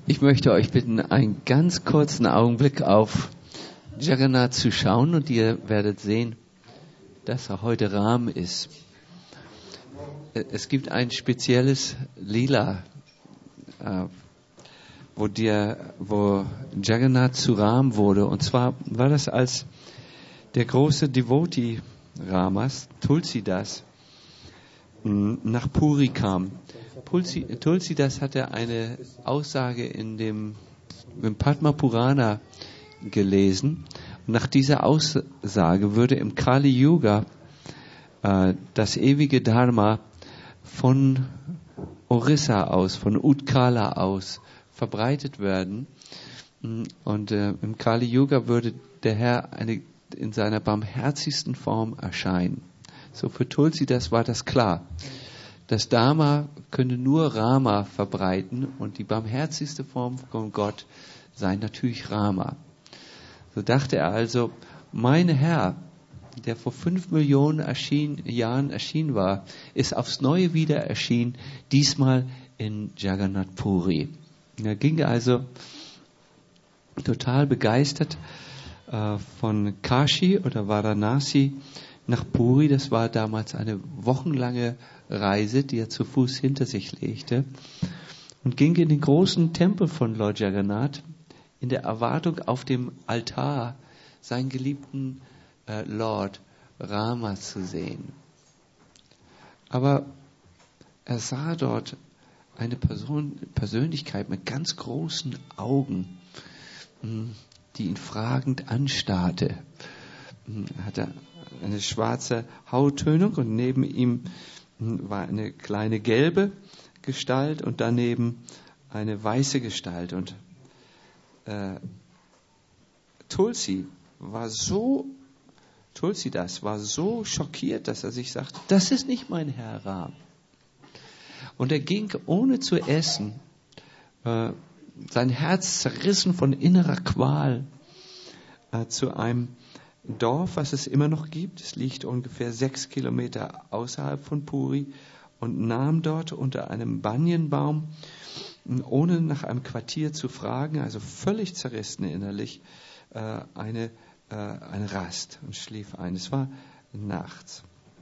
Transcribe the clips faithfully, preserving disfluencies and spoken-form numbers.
Ich möchte euch bitten, einen ganz kurzen Augenblick auf Jagannath zu schauen und ihr werdet sehen, dass er heute Ram ist. Es gibt ein spezielles Lila, wo, der, wo Jagannath zu Ram wurde. Und zwar war das, als der große Devotee Ramas, Tulsidas, nach Puri kam. Tulsidas hatte eine Aussage in dem, im Padma Purana gelesen. Und nach dieser Aussage würde im Kali Yuga äh, das ewige Dharma von Orissa aus, von Utkala aus verbreitet werden. Und äh, im Kali Yuga würde der Herr eine, in seiner barmherzigsten Form erscheinen. So für Tulsidas war das klar. Das Dharma könne nur Rama verbreiten und die barmherzigste Form von Gott sei natürlich Rama. So dachte er also, mein Herr, der vor fünf Millionen erschien, Jahren erschienen war, ist aufs Neue wieder erschienen, diesmal in Jagannath Puri. Er ging also total begeistert äh, von Kashi oder Varanasi nach Puri. Das war damals eine wochenlange Reise, die er zu Fuß hinter sich legte, und ging in den großen Tempel von Lord Jagannath in der Erwartung, auf dem Altar seinen geliebten äh, Lord Rama zu sehen. Aber er sah dort eine Person, Persönlichkeit mit ganz großen Augen, die ihn fragend anstarrte. Er hatte eine schwarze Hauttönung und neben ihm war eine kleine gelbe Gestalt und daneben eine weiße Gestalt. Und äh, Tulsi war so, Tulsidas war so schockiert, dass er sich sagte, das ist nicht mein Herr Ram. Und er ging ohne zu essen, äh, sein Herz zerrissen von innerer Qual, äh, zu einem Dorf, was es immer noch gibt. Es liegt ungefähr sechs Kilometer außerhalb von Puri, und nahm dort unter einem Banyanbaum, ohne nach einem Quartier zu fragen, also völlig zerrissen innerlich, äh, eine, äh, eine Rast und schlief ein. Es war nachts.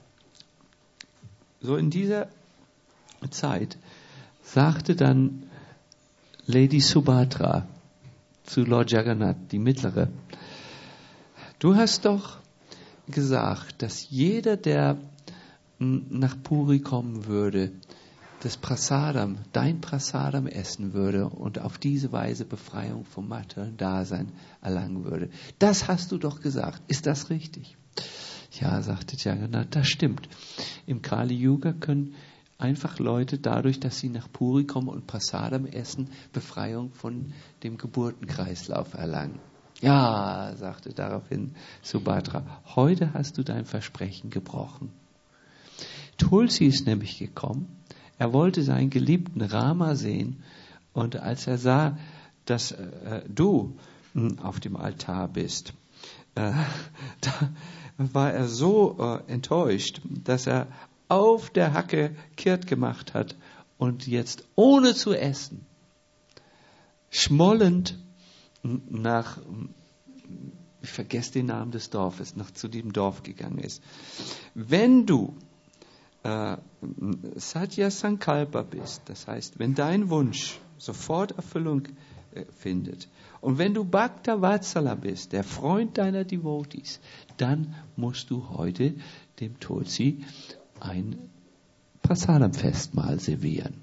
So in dieser Zeit sagte dann Lady Subhadra zu Lord Jagannath, die mittlere: Du hast doch gesagt, dass jeder, der nach Puri kommen würde, das Prasadam, dein Prasadam essen würde und auf diese Weise Befreiung vom materiellen Dasein erlangen würde. Das hast du doch gesagt. Ist das richtig? Ja, sagte Jagannath, das stimmt. Im Kali Yuga können einfach Leute dadurch, dass sie nach Puri kommen und Prasadam essen, Befreiung von dem Geburtenkreislauf erlangen. Ja, sagte daraufhin Subhadra, heute hast du dein Versprechen gebrochen. Tulsi ist nämlich gekommen, er wollte seinen geliebten Rama sehen, und als er sah, dass äh, du mh, auf dem Altar bist, äh, da war er so äh, enttäuscht, dass er auf der Hacke kehrt gemacht hat und jetzt ohne zu essen, schmollend nach, ich vergesse den Namen des Dorfes, nach zu diesem Dorf gegangen ist. Wenn du äh, Satya Sankalpa bist, das heißt, wenn dein Wunsch sofort Erfüllung äh, findet, und wenn du Bhakta Vatsala bist, der Freund deiner Devotees, dann musst du heute dem Tulsi ein Prasadam-Festmahl servieren.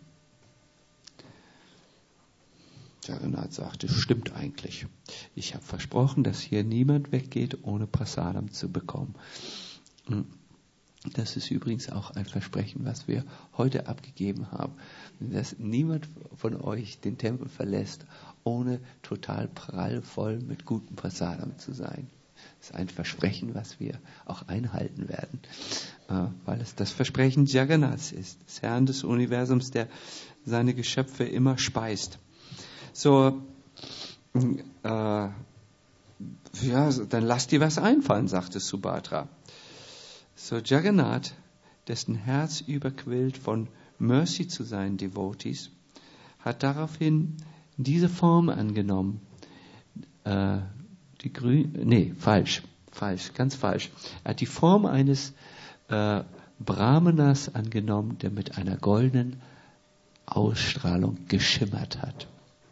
Jagannath sagte, stimmt eigentlich. Ich habe versprochen, dass hier niemand weggeht, ohne Prasadam zu bekommen. Das ist übrigens auch ein Versprechen, was wir heute abgegeben haben. Dass niemand von euch den Tempel verlässt, ohne total prallvoll mit gutem Prasadam zu sein. Das ist ein Versprechen, was wir auch einhalten werden, weil es das Versprechen Jagannaths ist, des Herrn des Universums, der seine Geschöpfe immer speist. So, äh, ja, dann lass dir was einfallen, sagte Subhadra. So Jagannath, dessen Herz überquillt von Mercy zu seinen Devotees, hat daraufhin diese Form angenommen. Äh, die grün, nee, falsch, falsch, ganz falsch. Er hat die Form eines äh, Brahmanas angenommen, der mit einer goldenen Ausstrahlung geschimmert hat.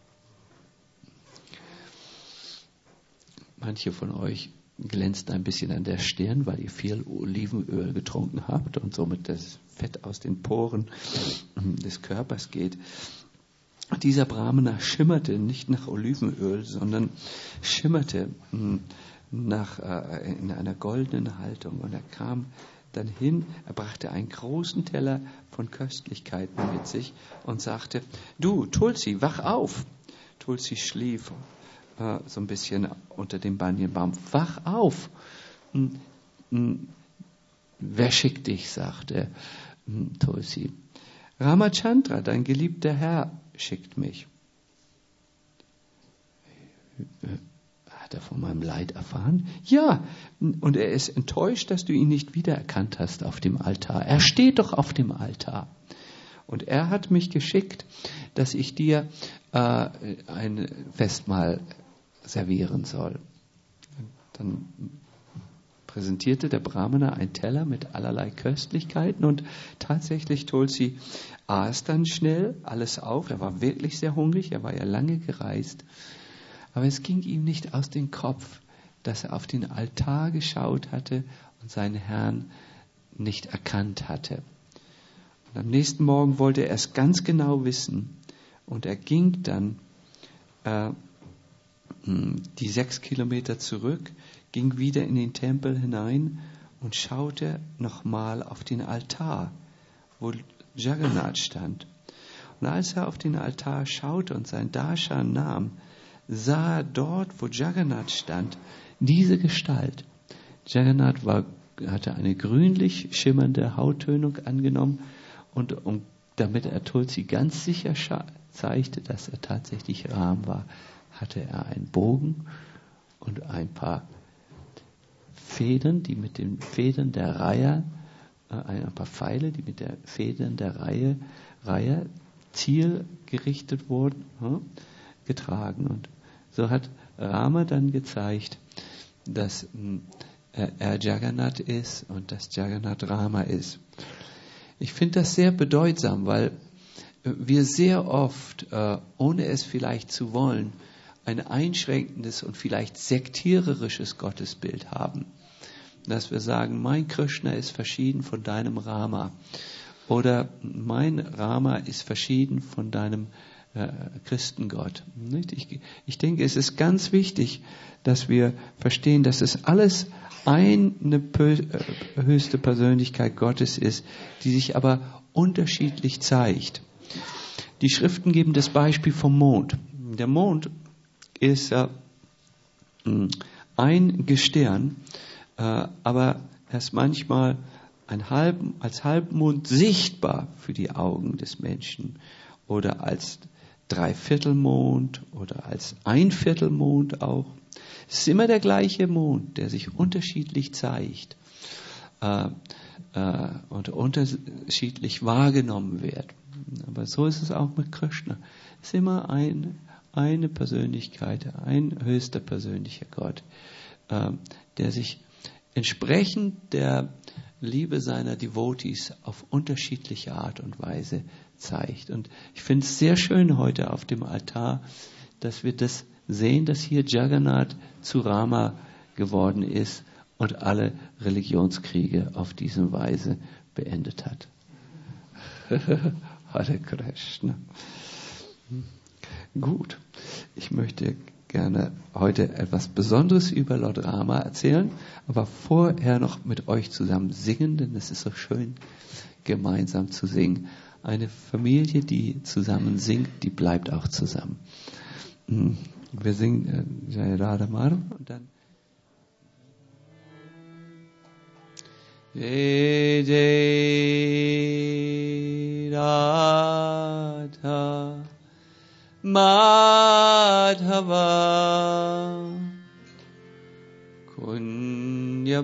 Manche von euch glänzt ein bisschen an der Stirn, weil ihr viel Olivenöl getrunken habt und somit das Fett aus den Poren des Körpers geht. Dieser Brahmana schimmerte nicht nach Olivenöl, sondern schimmerte nach, äh, in einer goldenen Haltung. Und er kam dann hin, er brachte einen großen Teller von Köstlichkeiten mit sich und sagte, du, Tulsi, wach auf. Tulsi schlief äh, so ein bisschen unter dem Banyanbaum. Wach auf. Hm, hm, wer schickt dich, sagte hm, Tulsi. Ramachandra, dein geliebter Herr, schickt mich. Hat er von meinem Leid erfahren? Ja, und er ist enttäuscht, dass du ihn nicht wiedererkannt hast auf dem Altar. Er steht doch auf dem Altar. Und er hat mich geschickt, dass ich dir äh, ein Festmahl servieren soll. Dann präsentierte der Brahmana einen Teller mit allerlei Köstlichkeiten und tatsächlich Tulsi aß dann schnell alles auf. Er war wirklich sehr hungrig, er war ja lange gereist. Aber es ging ihm nicht aus dem Kopf, dass er auf den Altar geschaut hatte und seinen Herrn nicht erkannt hatte. Und am nächsten Morgen wollte er es ganz genau wissen. Und er ging dann äh, die sechs Kilometer zurück, ging wieder in den Tempel hinein und schaute nochmal auf den Altar, wo Jagannath stand. Und als er auf den Altar schaute und sein Darshan nahm, sah er dort, wo Jagannath stand, diese Gestalt. Jagannath war, hatte eine grünlich schimmernde Hauttönung angenommen und um, damit er Tulsi ganz sicher scha- zeigte, dass er tatsächlich Ram war, hatte er einen Bogen und ein paar Federn, die mit den Federn der Reihe, äh, ein paar Pfeile, die mit den Federn der Reihe, Reihe zielgerichtet wurden, äh, getragen. Und so hat Rama dann gezeigt, dass äh, er Jagannath ist und dass Jagannath Rama ist. Ich finde das sehr bedeutsam, weil wir sehr oft, äh, ohne es vielleicht zu wollen, ein einschränkendes und vielleicht sektiererisches Gottesbild haben. Dass wir sagen, mein Krishna ist verschieden von deinem Rama. Oder mein Rama ist verschieden von deinem äh, Christengott. Nicht? Ich, ich denke, es ist ganz wichtig, dass wir verstehen, dass es alles eine pö- äh, höchste Persönlichkeit Gottes ist, die sich aber unterschiedlich zeigt. Die Schriften geben das Beispiel vom Mond. Der Mond ist äh, ein Gestirn, äh, aber er ist manchmal ein halb, als Halbmond sichtbar für die Augen des Menschen oder als Dreiviertelmond oder als Einviertelmond auch. Es ist immer der gleiche Mond, der sich unterschiedlich zeigt äh, äh, und unterschiedlich wahrgenommen wird. Aber so ist es auch mit Krishna. Es ist immer ein, eine Persönlichkeit, ein höchster persönlicher Gott, äh, der sich entsprechend der Liebe seiner Devotees auf unterschiedliche Art und Weise zeigt. Und ich finde es sehr schön heute auf dem Altar, dass wir das sehen, dass hier Jagannath zu Rama geworden ist und alle Religionskriege auf diese Weise beendet hat. Hare Krishna. Gut, ich möchte gerne heute etwas Besonderes über Lord Rama erzählen, aber vorher noch mit euch zusammen singen, denn es ist so schön, gemeinsam zu singen. Eine Familie, die zusammen singt, die bleibt auch zusammen. Wir singen Jai Radha Madhav und dann Jai Jai Radha Madhava Kunya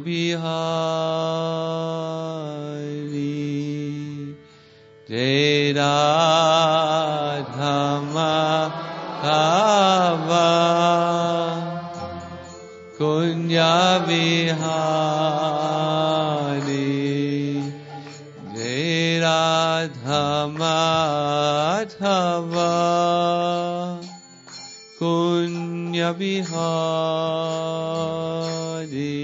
Bihari Jai Radha Kava Kunya Vihari Jai Radha Madhava Kunya Vihari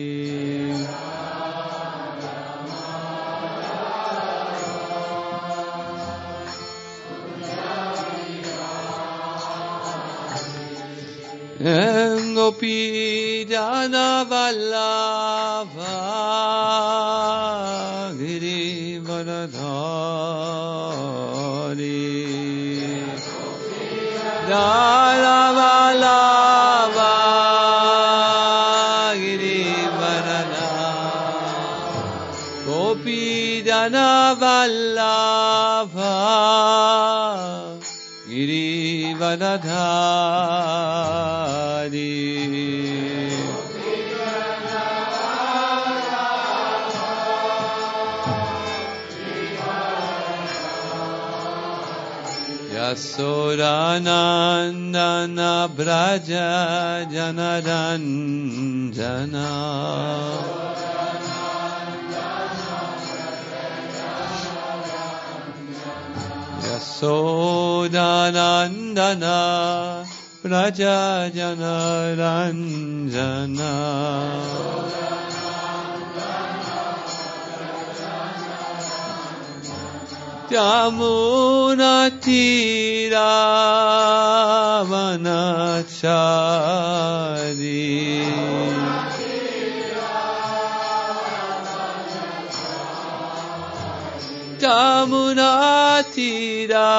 Gopi Jana Vallabha Giri Varadhari Jana Vallabha Giri Varadhari Gopi Jana Vallabha Giri Varadhari Yasodanandana Braja Janaranjana Yasodanandana Braja Janaranjana Yamuna Tira Vanachari Yamuna Tira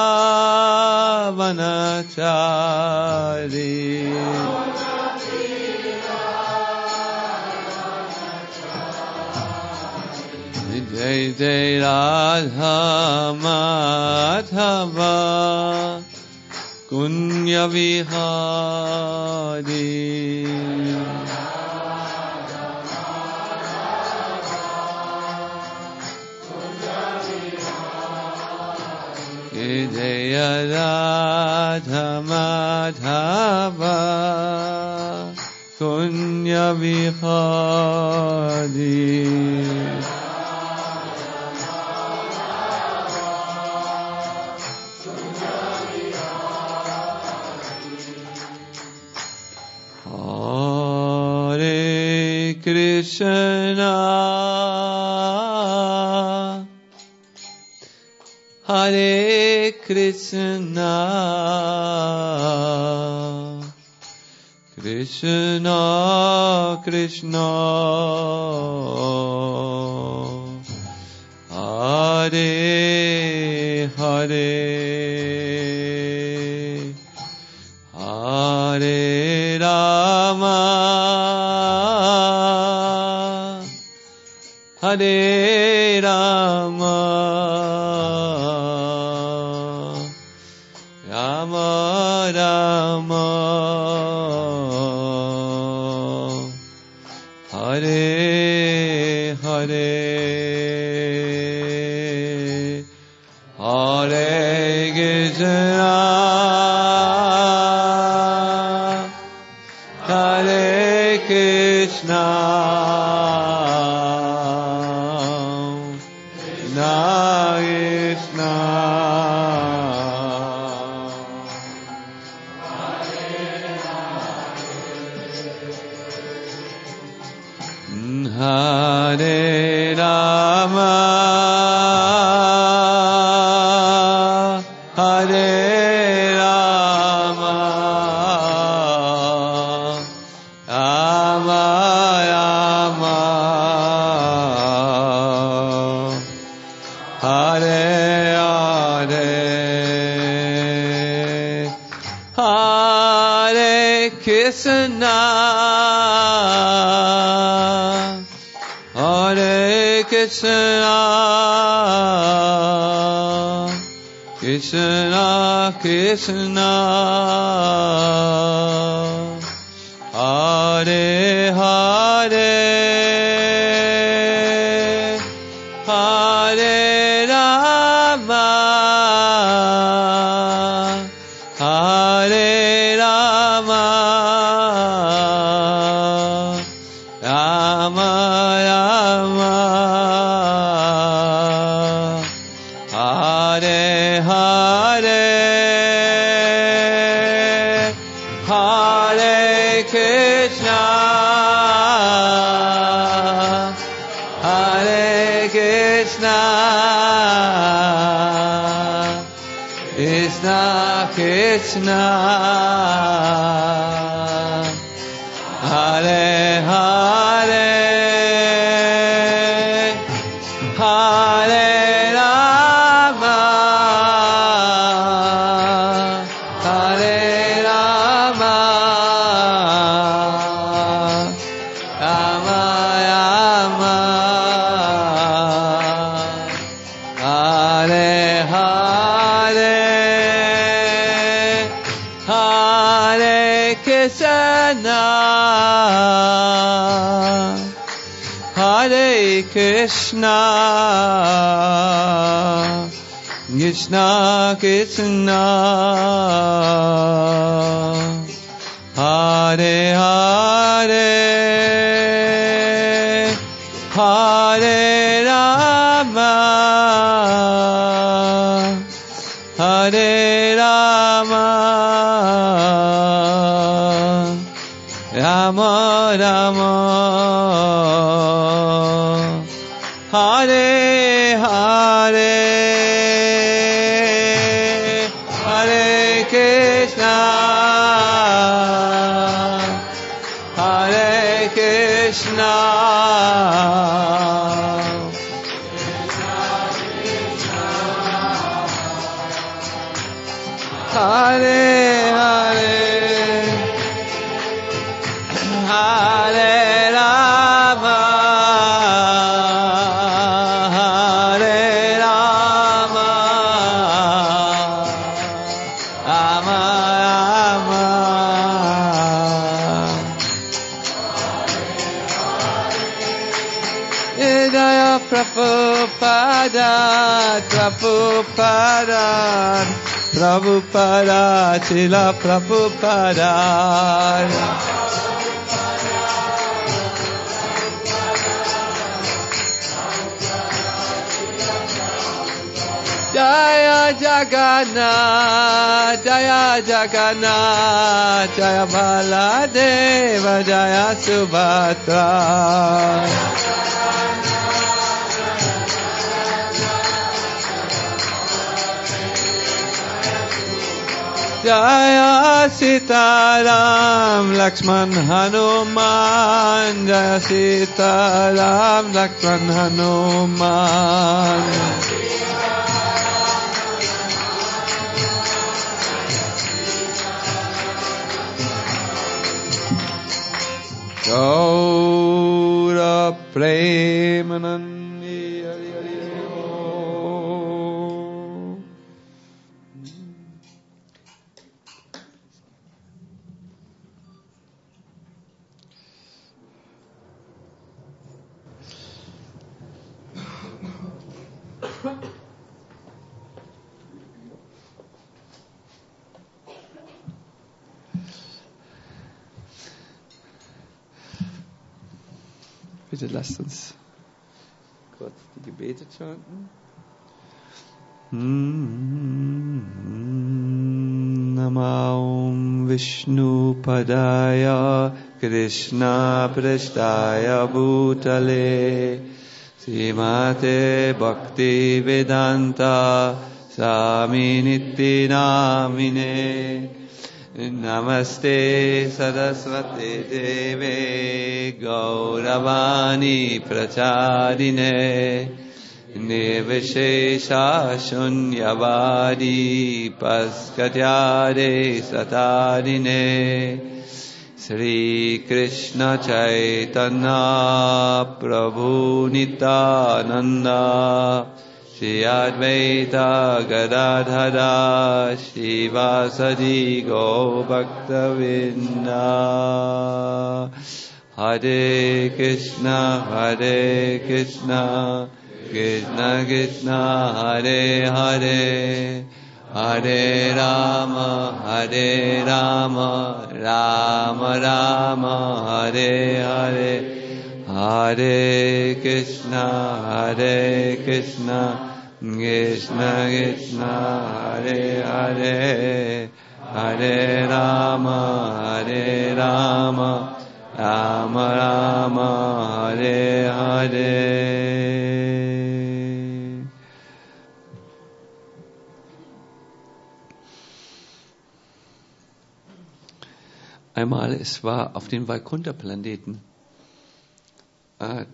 Vanachari Jai Jai Radha Madhava Kunya Vihari Jai Jai Radha Madhava Kunya Vihari Krishna Hare Krishna Krishna Krishna Hare Hare Hare Rama Hare Rama Rama Rama Hare Hare Hare Krishna Hare Krishna Hare Rama Hare Rama Rama Rama Hare Hare Hare Krishna Krishna Krishna Krishna Hare Hare Hare Rama Hare Rama, Rama Rama, Hare Hare, Hare Krishna, Hare Krishna, Krishna Krishna, Hare Hare, Hare Rama, Hare Rama, Rama Rama, Hare Hare, Hare Krishna, Hare Krishna, Krishna Krishna, Hare Hare, Hare Rama, Hare Rama, Rama Rama, Hare Hare, Hare Krishna, Hare Krishna, Hare Hare, Hare Rama, Hare Rama, Rama Rama, Jaya Prabhupada, Prabhupada, Prabhupada, Srila Prabhupada. Jaya Jagannath, Jaya Jagannath, Jaya Baladeva, Jaya Subhadra. Jaya Sitaram, Lakshman Hanuman, Jaya Sitaram, Lakshman Hanuman. Gaura Premanandi Hari Hari Om. Bitte lasst uns kurz die Gebete chanten. Namah Vishnu Padaya Krishna Prasthaya Bhutale Srimate Bhakti Vedanta Swami Nitti Namine Namaste Saraswate Deve Gauravani Pracharine Nirvishesha Shunyavadi Paskatyare Satarine Sri Krishna Chaitanya Prabhu Nityananda Shri Advaita Gadadhara Shivasadi Go Bhaktavinda Hare Krishna Hare Krishna Krishna Krishna Hare Hare Hare Rama, Hare Rama, Rama Rama, Hare Hare, Hare Krishna, Hare Krishna, Krishna Krishna, Hare Hare, Hare Rama, Hare Rama, Rama Rama, Hare Hare. Einmal, es war auf dem Vaikuntha-Planeten, äh,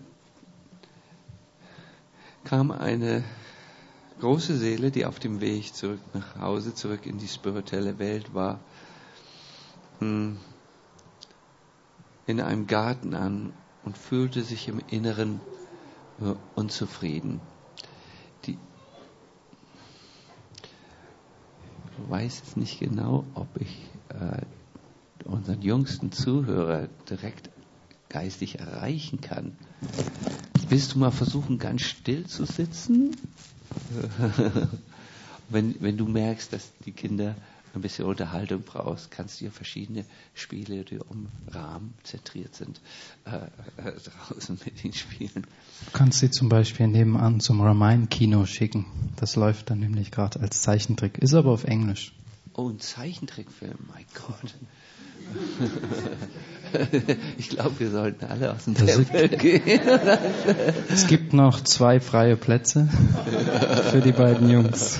kam eine große Seele, die auf dem Weg zurück nach Hause, zurück in die spirituelle Welt war, mh, in einem Garten an und fühlte sich im Inneren äh, unzufrieden. Die, ich weiß jetzt nicht genau, ob ich äh, unseren jüngsten Zuhörer direkt geistig erreichen kann. Willst du mal versuchen, ganz still zu sitzen? wenn, wenn du merkst, dass die Kinder ein bisschen Unterhaltung brauchst, kannst du dir verschiedene Spiele, die um Rahmen zentriert sind, äh, äh, draußen mit ihnen spielen. Du kannst sie zum Beispiel nebenan zum Ramain-Kino schicken. Das läuft dann nämlich gerade als Zeichentrick, ist aber auf Englisch. Oh, ein Zeichentrickfilm, mein Gott. Ich glaube, wir sollten alle aus dem Tempel gehen. Es gibt noch zwei freie Plätze für die beiden Jungs.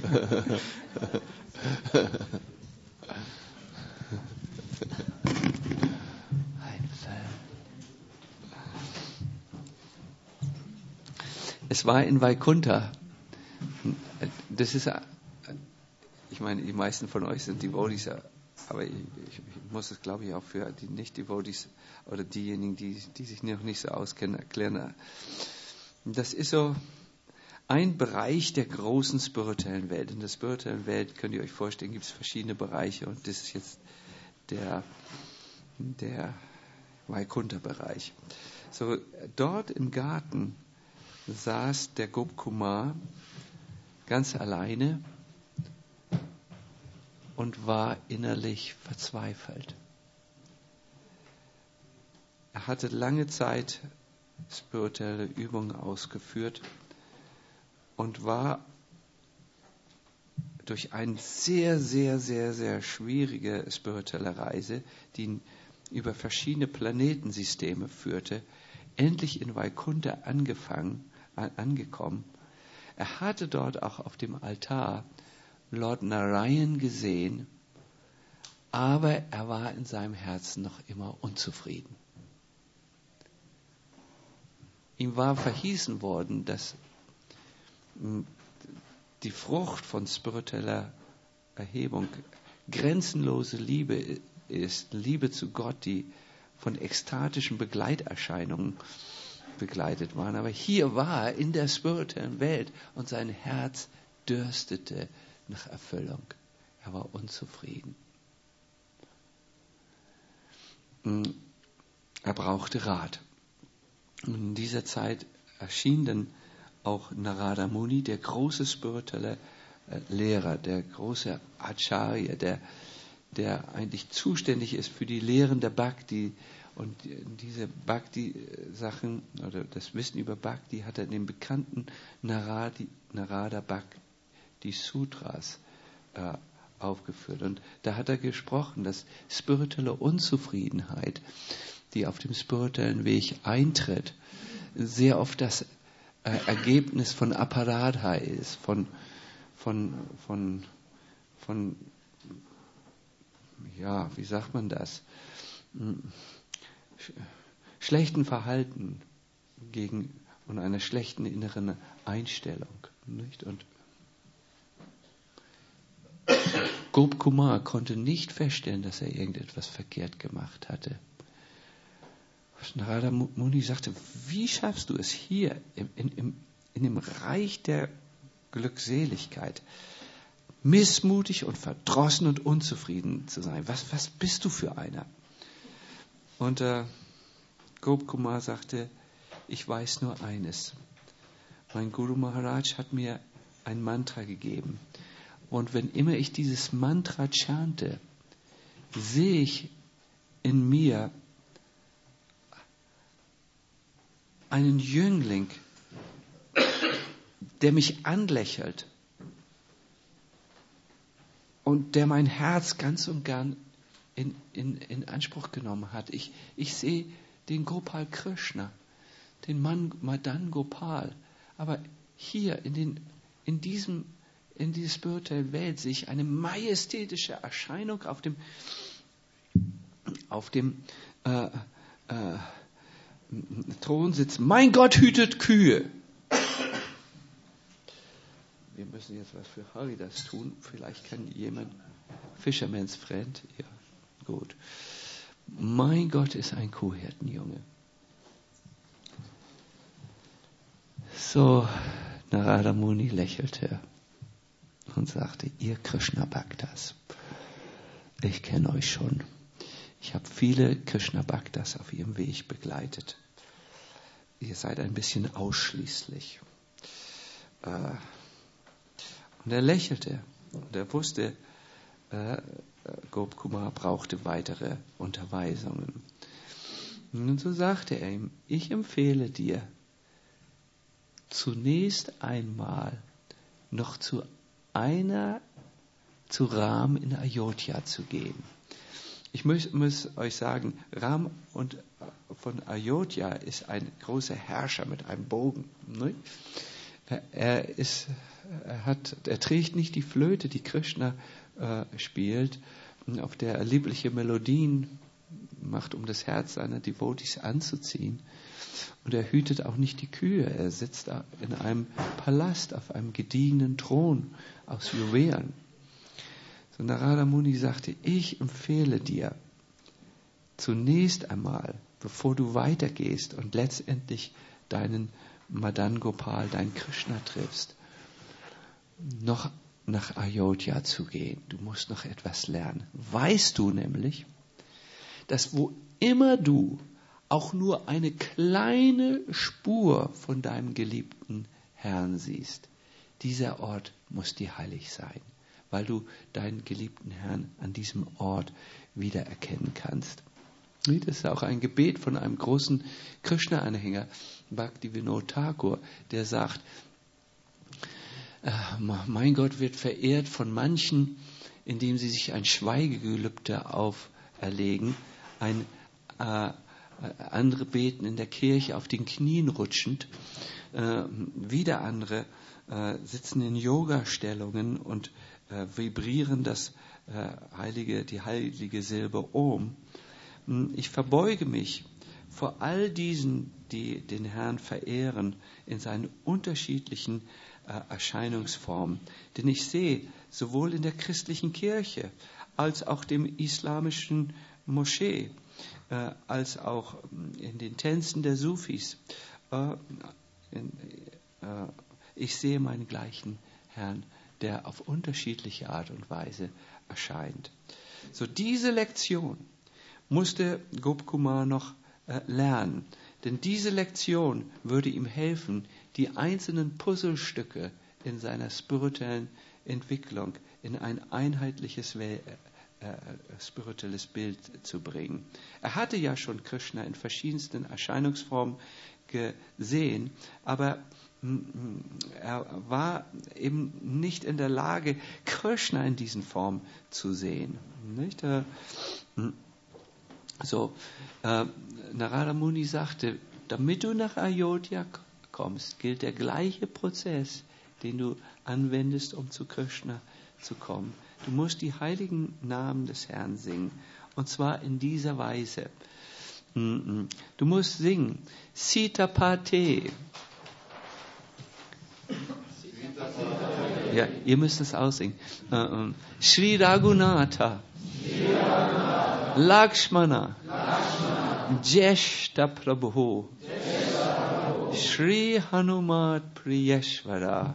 Es war in Vaikuntha. Das ist, ich meine, die meisten von euch sind Devotees, aber ich, ich, ich muss es, glaube ich, auch für die Nicht-Devotees oder diejenigen, die, die sich noch nicht so auskennen, erklären. Das ist so ein Bereich der großen spirituellen Welt. In der spirituellen Welt, könnt ihr euch vorstellen, gibt es verschiedene Bereiche und das ist jetzt der, der Vaikuntha-Bereich. So, dort im Garten saß der Gopkumar ganz alleine und war innerlich verzweifelt. Er hatte lange Zeit spirituelle Übungen ausgeführt und war durch eine sehr, sehr, sehr, sehr schwierige spirituelle Reise, die ihn über verschiedene Planetensysteme führte, endlich in Vaikuntha angefangen, angekommen. Er hatte dort auch auf dem Altar Lord Narayan gesehen, aber er war in seinem Herzen noch immer unzufrieden. Ihm war verheißen worden, dass die Frucht von spiritueller Erhebung grenzenlose Liebe ist, Liebe zu Gott, die von ekstatischen Begleiterscheinungen begleitet waren. Aber hier war er in der spirituellen Welt und sein Herz dürstete nach Erfüllung. Er war unzufrieden. Er brauchte Rat. Und in dieser Zeit erschien dann auch Narada Muni, der große spirituelle Lehrer, der große Acharya, der, der eigentlich zuständig ist für die Lehren der Bhakti. Und diese Bhakti-Sachen oder das Wissen über Bhakti hat er in den bekannten Naradi, Narada Bhakti Sutras äh, aufgeführt. Und da hat er gesprochen, dass spirituelle Unzufriedenheit, die auf dem spirituellen Weg eintritt, sehr oft das äh, Ergebnis von Aparadha ist, von, von, von, von, ja, wie sagt man das? Schlechten Verhalten gegen und einer schlechten inneren Einstellung. Nicht? Und Gopkumar konnte nicht feststellen, dass er irgendetwas verkehrt gemacht hatte. Narada Muni sagte, wie schaffst du es hier in, in, in dem Reich der Glückseligkeit missmutig und verdrossen und unzufrieden zu sein? Was, was bist du für einer? Und äh, Gopkumar sagte, ich weiß nur eines. Mein Guru Maharaj hat mir ein Mantra gegeben. Und wenn immer ich dieses Mantra chante, sehe ich in mir einen Jüngling, der mich anlächelt und der mein Herz ganz und gern in, in, in Anspruch genommen hat. Ich, ich sehe den Gopal Krishna, den Mann Madan Gopal. Aber hier in, den, in, diesem, in dieser spirituellen Welt sehe ich eine majestätische Erscheinung auf dem, auf dem äh, äh, Thron sitzt. Mein Gott hütet Kühe. Wir müssen jetzt was für Haridas tun. Vielleicht kann jemand, Fisherman's Friend, ja, gut. Mein Gott ist ein Kuhhirtenjunge. So, Narada Muni lächelte und sagte, ihr Krishna Bhaktas, ich kenne euch schon. Ich habe viele Krishna Bhaktas auf ihrem Weg begleitet. Ihr seid ein bisschen ausschließlich. Und er lächelte und er wusste, Gopkumar brauchte weitere Unterweisungen. Und so sagte er ihm, ich empfehle dir, zunächst einmal noch zu einer, zu Ram in Ayodhya zu gehen. Ich muss, muss euch sagen, Ram und, von Ayodhya ist ein großer Herrscher mit einem Bogen. Ne? Er, ist, er, hat, er trägt nicht die Flöte, die Krishna äh, spielt, auf der er liebliche Melodien macht, um das Herz seiner Devotees anzuziehen. Und er hütet auch nicht die Kühe. Er sitzt in einem Palast auf einem gediegenen Thron aus Juwelen. So Narada Muni sagte, ich empfehle dir zunächst einmal, bevor du weitergehst und letztendlich deinen Madan Gopal, deinen Krishna triffst, noch nach Ayodhya zu gehen. Du musst noch etwas lernen. Weißt du nämlich, dass wo immer du auch nur eine kleine Spur von deinem geliebten Herrn siehst, dieser Ort muss dir heilig sein, weil du deinen geliebten Herrn an diesem Ort wiedererkennen kannst. Das ist auch ein Gebet von einem großen Krishna-Anhänger, Bhaktivinoda Thakur, der sagt, mein Gott wird verehrt von manchen, indem sie sich ein Schweigegelübde auferlegen, ein äh, andere beten in der Kirche auf den Knien rutschend, äh, wieder andere äh, sitzen in Yoga-Stellungen und äh, vibrieren das äh, heilige, die heilige Silbe Om. Ich verbeuge mich vor all diesen, die den Herrn verehren in seinen unterschiedlichen äh, Erscheinungsformen. Denn ich sehe sowohl in der christlichen Kirche als auch dem islamischen Moschee, äh, als auch in den Tänzen der Sufis. Äh, in, äh, ich sehe meinen gleichen Herrn, der auf unterschiedliche Art und Weise erscheint. So diese Lektion musste Gopkumar noch äh, lernen. Denn diese Lektion würde ihm helfen, die einzelnen Puzzlestücke in seiner spirituellen Entwicklung in ein einheitliches äh, äh, spirituelles Bild zu bringen. Er hatte ja schon Krishna in verschiedensten Erscheinungsformen gesehen, aber mh, er war eben nicht in der Lage, Krishna in diesen Formen zu sehen. Nicht? Äh, mh, So, äh, Narada Muni sagte, damit du nach Ayodhya kommst, gilt der gleiche Prozess, den du anwendest, um zu Krishna zu kommen. Du musst die heiligen Namen des Herrn singen. Und zwar in dieser Weise. Du musst singen, Sitapate. Ja, ihr müsst es aussingen. Uh, Sri Raghunatha. Lakshmana, Jeshta Prabhu, Shri Hanumat Priyeshvara,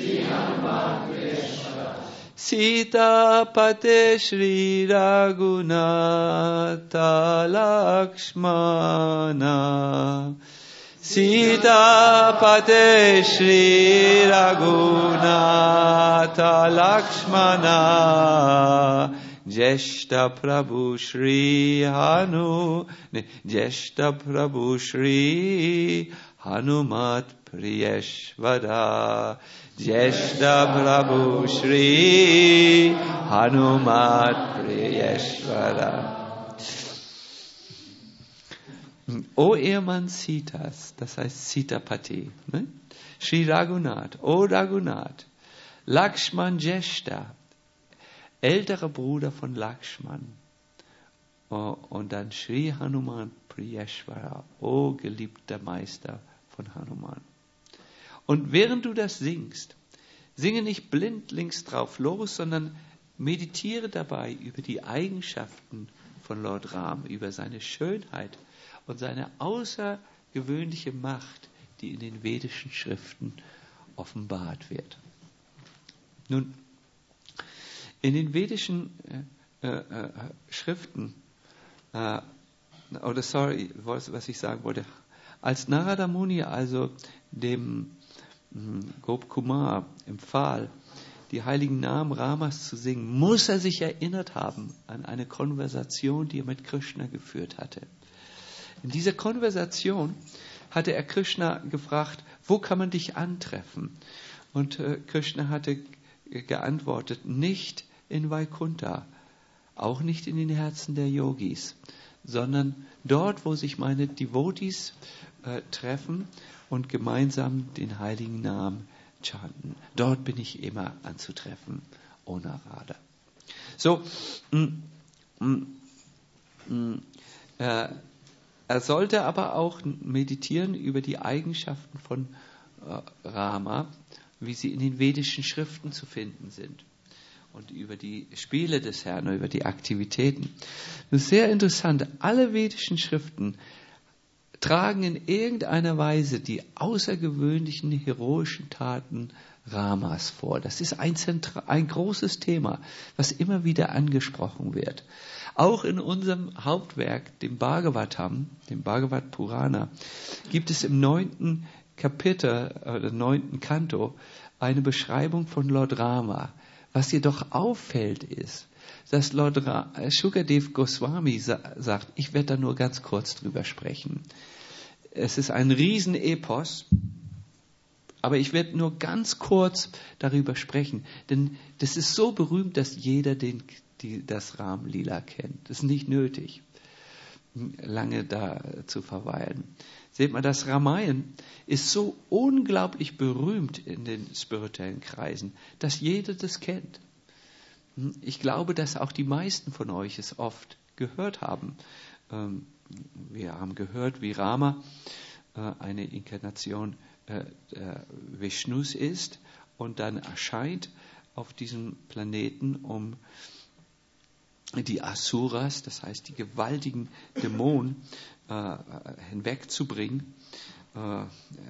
Sita Pate Shri Raghunatha Lakshmana, Sita Pate Shri Raghunatha Lakshmana Jeshta Prabhu Shri Hanu ne, Jeshta Prabhu Shri Hanumat Priyeshvara Jeshta Prabhu Shri Hanumat Priyeshvara. O Ehemann Sitas, das heißt Sitapati, ne? Shri Raghunath, O Raghunath, Lakshman Jeshta, älterer Bruder von Lakshman, oh, und dann Shri Hanuman Priyeshvara, O geliebter Meister von Hanuman. Und während du das singst, singe nicht blindlings drauf los, sondern meditiere dabei über die Eigenschaften von Lord Ram, über seine Schönheit und seine außergewöhnliche Macht, die in den vedischen Schriften offenbart wird. Nun, in den vedischen äh, äh, Schriften, äh, oder sorry, was, was ich sagen wollte, als Narada Muni also dem mh, Gopkumar empfahl, die heiligen Namen Ramas zu singen, muss er sich erinnert haben an eine Konversation, die er mit Krishna geführt hatte. In dieser Konversation hatte er Krishna gefragt, wo kann man dich antreffen? Und äh, Krishna hatte geantwortet, nicht in Vaikuntha, auch nicht in den Herzen der Yogis, sondern dort, wo sich meine Devotees äh, treffen und gemeinsam den heiligen Namen chanten. Dort bin ich immer anzutreffen, O Narada. So, mm, mm, mm, äh, er sollte aber auch meditieren über die Eigenschaften von äh, Rama, wie sie in den vedischen Schriften zu finden sind. Und über die Spiele des Herrn, über die Aktivitäten. Das ist sehr interessant. Alle vedischen Schriften tragen in irgendeiner Weise die außergewöhnlichen heroischen Taten Ramas vor. Das ist ein, Zentra- ein großes Thema, was immer wieder angesprochen wird. Auch in unserem Hauptwerk, dem Bhagavatam, dem Bhagavad Purana, gibt es im neunten Kapitel oder neunten Kanto eine Beschreibung von Lord Rama. Was jedoch auffällt ist, dass Lord Ra- Shukadev Goswami sa- sagt, ich werde da nur ganz kurz drüber sprechen. Es ist ein Riesenepos, aber ich werde nur ganz kurz darüber sprechen, denn das ist so berühmt, dass jeder den, die, das Ram Lila kennt. Das ist nicht nötig, lange da zu verweilen. Seht mal, das Ramayana ist so unglaublich berühmt in den spirituellen Kreisen, dass jeder das kennt. Ich glaube, dass auch die meisten von euch es oft gehört haben. Wir haben gehört, wie Rama eine Inkarnation Vishnus ist und dann erscheint auf diesem Planeten, um die Asuras, das heißt die gewaltigen Dämonen, äh, hinwegzubringen. Äh,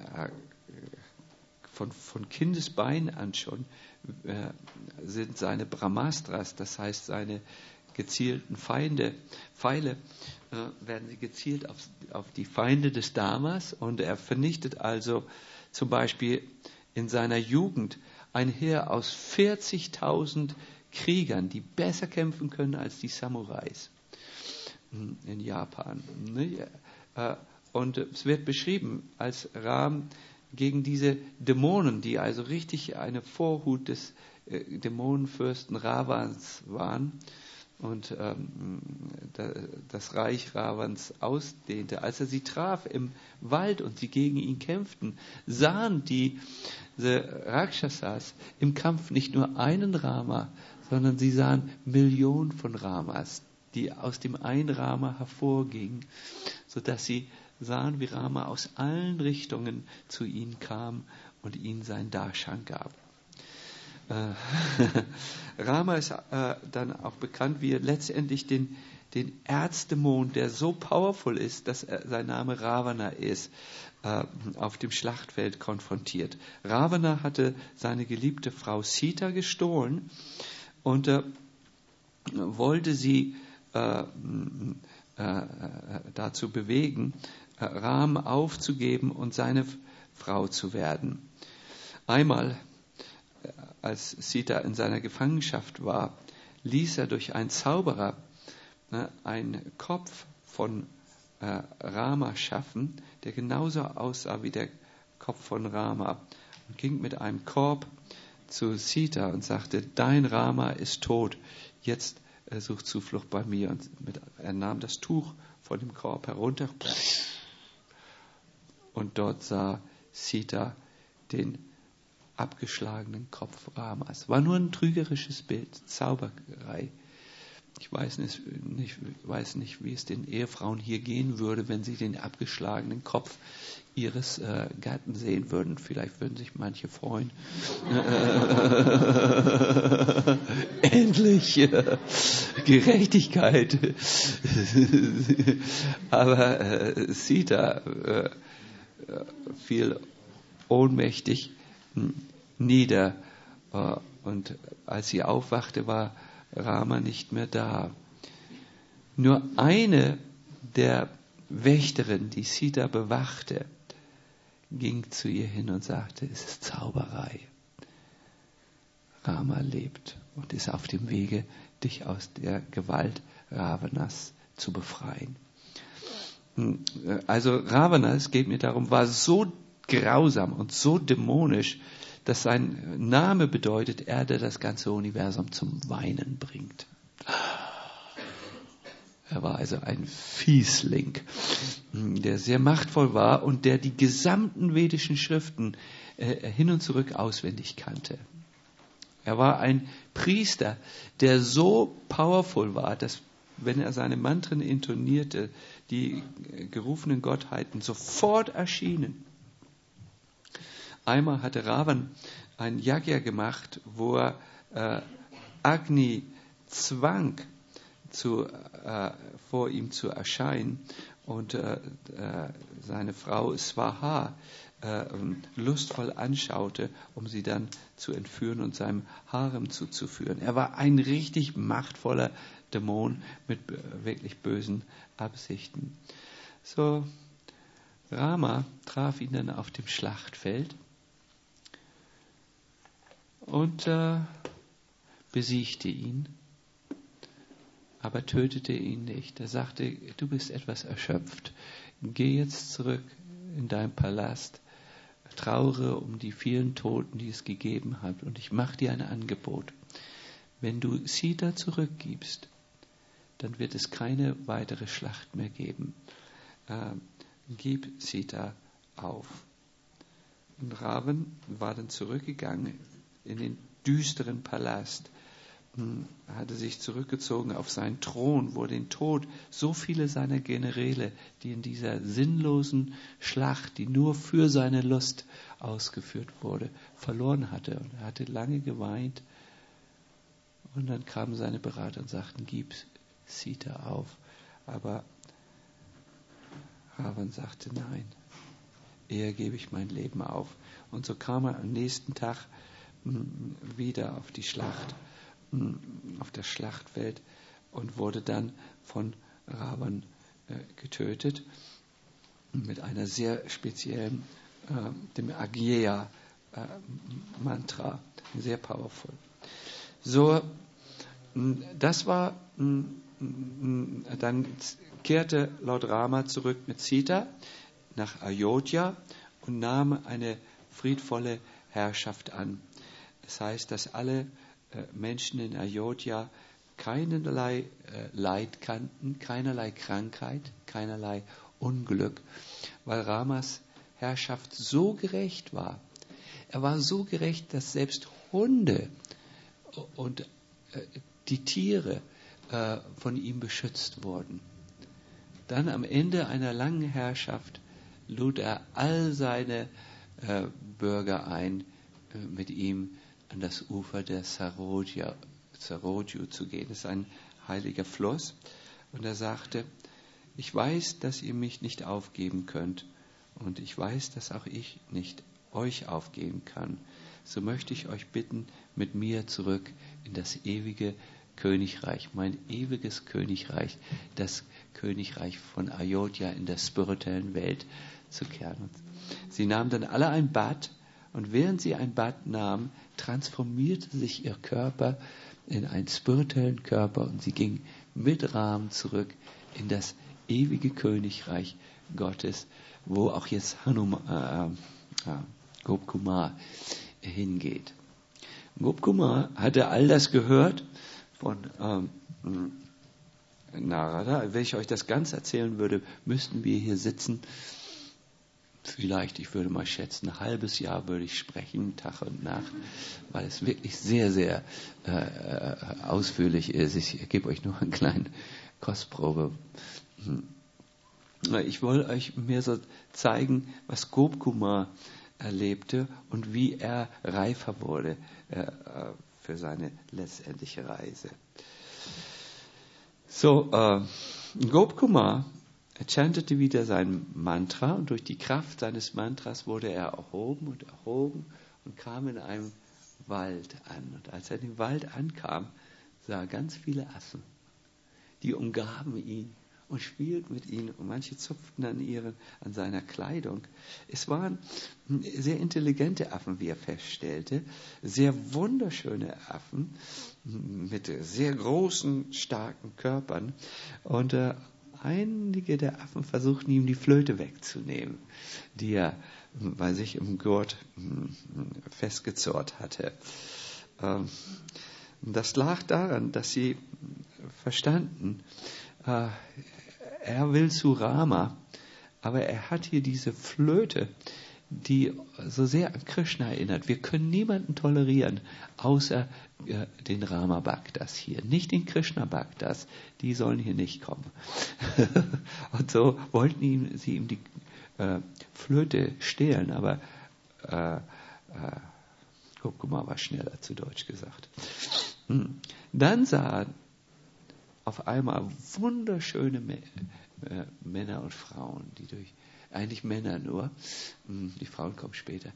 von, von Kindesbein an schon äh, sind seine Brahmastras, das heißt seine gezielten Feinde, Pfeile, äh, werden sie gezielt auf, auf die Feinde des Dharmas, und er vernichtet also zum Beispiel in seiner Jugend ein Heer aus vierzigtausend Kriegern, die besser kämpfen können als die Samurais in Japan. Und es wird beschrieben, als Ram gegen diese Dämonen, die also richtig eine Vorhut des Dämonenfürsten Ravans waren und ähm, das Reich Ravans ausdehnte. Als er sie traf im Wald und sie gegen ihn kämpften, sahen die, die Rakshasas im Kampf nicht nur einen Rama, sondern sie sahen Millionen von Ramas, die aus dem einen Rama hervorgingen, sodass sie sahen, wie Rama aus allen Richtungen zu ihnen kam und ihnen sein Darshan gab. Äh, Rama ist äh, dann auch bekannt, wie er letztendlich den, den Erzdämon, der so powerful ist, dass er, sein Name Ravana ist, äh, auf dem Schlachtfeld konfrontiert. Ravana hatte seine geliebte Frau Sita gestohlen und äh, wollte sie äh, äh, dazu bewegen, äh, Ram aufzugeben und seine Frau zu werden. Einmal, äh, als Sita in seiner Gefangenschaft war, ließ er durch einen Zauberer äh, einen Kopf von äh, Rama schaffen, der genauso aussah wie der Kopf von Rama, und ging mit einem Korb zu Sita und sagte, dein Rama ist tot, jetzt äh, such Zuflucht bei mir. Und mit, er nahm das Tuch von dem Korb herunter und dort sah Sita den abgeschlagenen Kopf Ramas. War nur ein trügerisches Bild, Zauberei. Ich weiß nicht, nicht, weiß nicht, wie es den Ehefrauen hier gehen würde, wenn sie den abgeschlagenen Kopf ihres äh, Gatten sehen würden. Vielleicht würden sich manche freuen. Endlich äh, Gerechtigkeit. Aber äh, Sita äh, fiel ohnmächtig nieder. Äh, und als sie aufwachte, war Rama nicht mehr da. Nur eine der Wächterinnen, die Sita bewachte, ging zu ihr hin und sagte, es ist Zauberei. Rama lebt und ist auf dem Wege, dich aus der Gewalt Ravanas zu befreien. Also Ravana, es geht mir darum, war so grausam und so dämonisch, dass sein Name bedeutet, er, der das ganze Universum zum Weinen bringt. Er war also ein Fiesling, der sehr machtvoll war und der die gesamten vedischen Schriften äh, hin und zurück auswendig kannte. Er war ein Priester, der so powerful war, dass wenn er seine Mantren intonierte, die gerufenen Gottheiten sofort erschienen. Einmal hatte Ravan ein Yajna gemacht, wo er äh, Agni zwang, zu, äh, vor ihm zu erscheinen, und äh, äh, seine Frau Swaha äh, lustvoll anschaute, um sie dann zu entführen und seinem Harem zuzuführen. Er war ein richtig machtvoller Dämon mit äh, wirklich bösen Absichten. So, Rama traf ihn dann auf dem Schlachtfeld und äh, besiegte ihn, aber tötete ihn nicht. Er sagte, du bist etwas erschöpft. Geh jetzt zurück in deinen Palast, trauere um die vielen Toten, die es gegeben hat, und ich mache dir ein Angebot. Wenn du Sita zurückgibst, dann wird es keine weitere Schlacht mehr geben. Äh, gib Sita auf. Und Ravan war dann zurückgegangen in den düsteren Palast, hatte sich zurückgezogen auf seinen Thron, wo den Tod so viele seiner Generäle, die in dieser sinnlosen Schlacht, die nur für seine Lust ausgeführt wurde, verloren hatte. Und er hatte lange geweint. Und dann kamen seine Berater und sagten, gib Sita auf. Aber Ravan sagte, nein, eher gebe ich mein Leben auf. Und so kam er am nächsten Tag wieder auf die Schlacht, auf das Schlachtfeld, und wurde dann von Ravan äh, getötet mit einer sehr speziellen, äh, dem Agyeya äh, Mantra, sehr powerful. So, das war, dann kehrte Lord Rama zurück mit Sita nach Ayodhya und nahm eine friedvolle Herrschaft an. Das heißt, dass alle Menschen in Ayodhya keinerlei äh, Leid kannten, keinerlei Krankheit, keinerlei Unglück, weil Ramas Herrschaft so gerecht war. Er war so gerecht, dass selbst Hunde und äh, die Tiere äh, von ihm beschützt wurden. Dann am Ende einer langen Herrschaft lud er all seine äh, Bürger ein, äh, mit ihm an das Ufer der Sarojya, Sarojju zu gehen. Das ist ein heiliger Fluss. Und er sagte, ich weiß, dass ihr mich nicht aufgeben könnt. Und ich weiß, dass auch ich nicht euch aufgeben kann. So möchte ich euch bitten, mit mir zurück in das ewige Königreich, mein ewiges Königreich, das Königreich von Ayodhya in der spirituellen Welt zu kehren. Sie nahmen dann alle ein Bad, und während sie ein Bad nahmen, transformierte sich ihr Körper in einen spirituellen Körper, und sie gingen mit Ram zurück in das ewige Königreich Gottes, wo auch jetzt Hanuman, äh, äh, Gopkumar hingeht. Gopkumar hatte all das gehört von ähm, Narada. Wenn ich euch das ganz erzählen würde, müssten wir hier sitzen. Vielleicht, ich würde mal schätzen, ein halbes Jahr würde ich sprechen, Tag und Nacht, weil es wirklich sehr, sehr äh, ausführlich ist. Ich gebe euch nur eine kleine Kostprobe. Ich wollte euch mehr so zeigen, was Gopkumar erlebte und wie er reifer wurde äh, für seine letztendliche Reise. So, äh, Gopkumar er chantete wieder sein Mantra, und durch die Kraft seines Mantras wurde er erhoben und erhoben und kam in einem Wald an. Und als er in den Wald ankam, sah er ganz viele Affen. Die umgaben ihn und spielten mit ihm, und manche zupften an, ihren, an seiner Kleidung. Es waren sehr intelligente Affen, wie er feststellte, sehr wunderschöne Affen mit sehr großen, starken Körpern. Und äh, einige der Affen versuchten ihm die Flöte wegzunehmen, die er bei sich im Gurt festgezurrt hatte. Das lag daran, dass sie verstanden, er will zu Rama, aber er hat hier diese Flöte, die so sehr an Krishna erinnert. Wir können niemanden tolerieren, außer äh, den Rama Bhaktas hier. Nicht den Krishna Bhaktas, die sollen hier nicht kommen. Und so wollten ihm, sie ihm die äh, Flöte stehlen, aber äh, äh, Gopkumar war schneller, zu Deutsch gesagt. Hm. Dann sah er auf einmal wunderschöne M- äh, Männer und Frauen, die durch eigentlich Männer nur, die Frauen kommen später,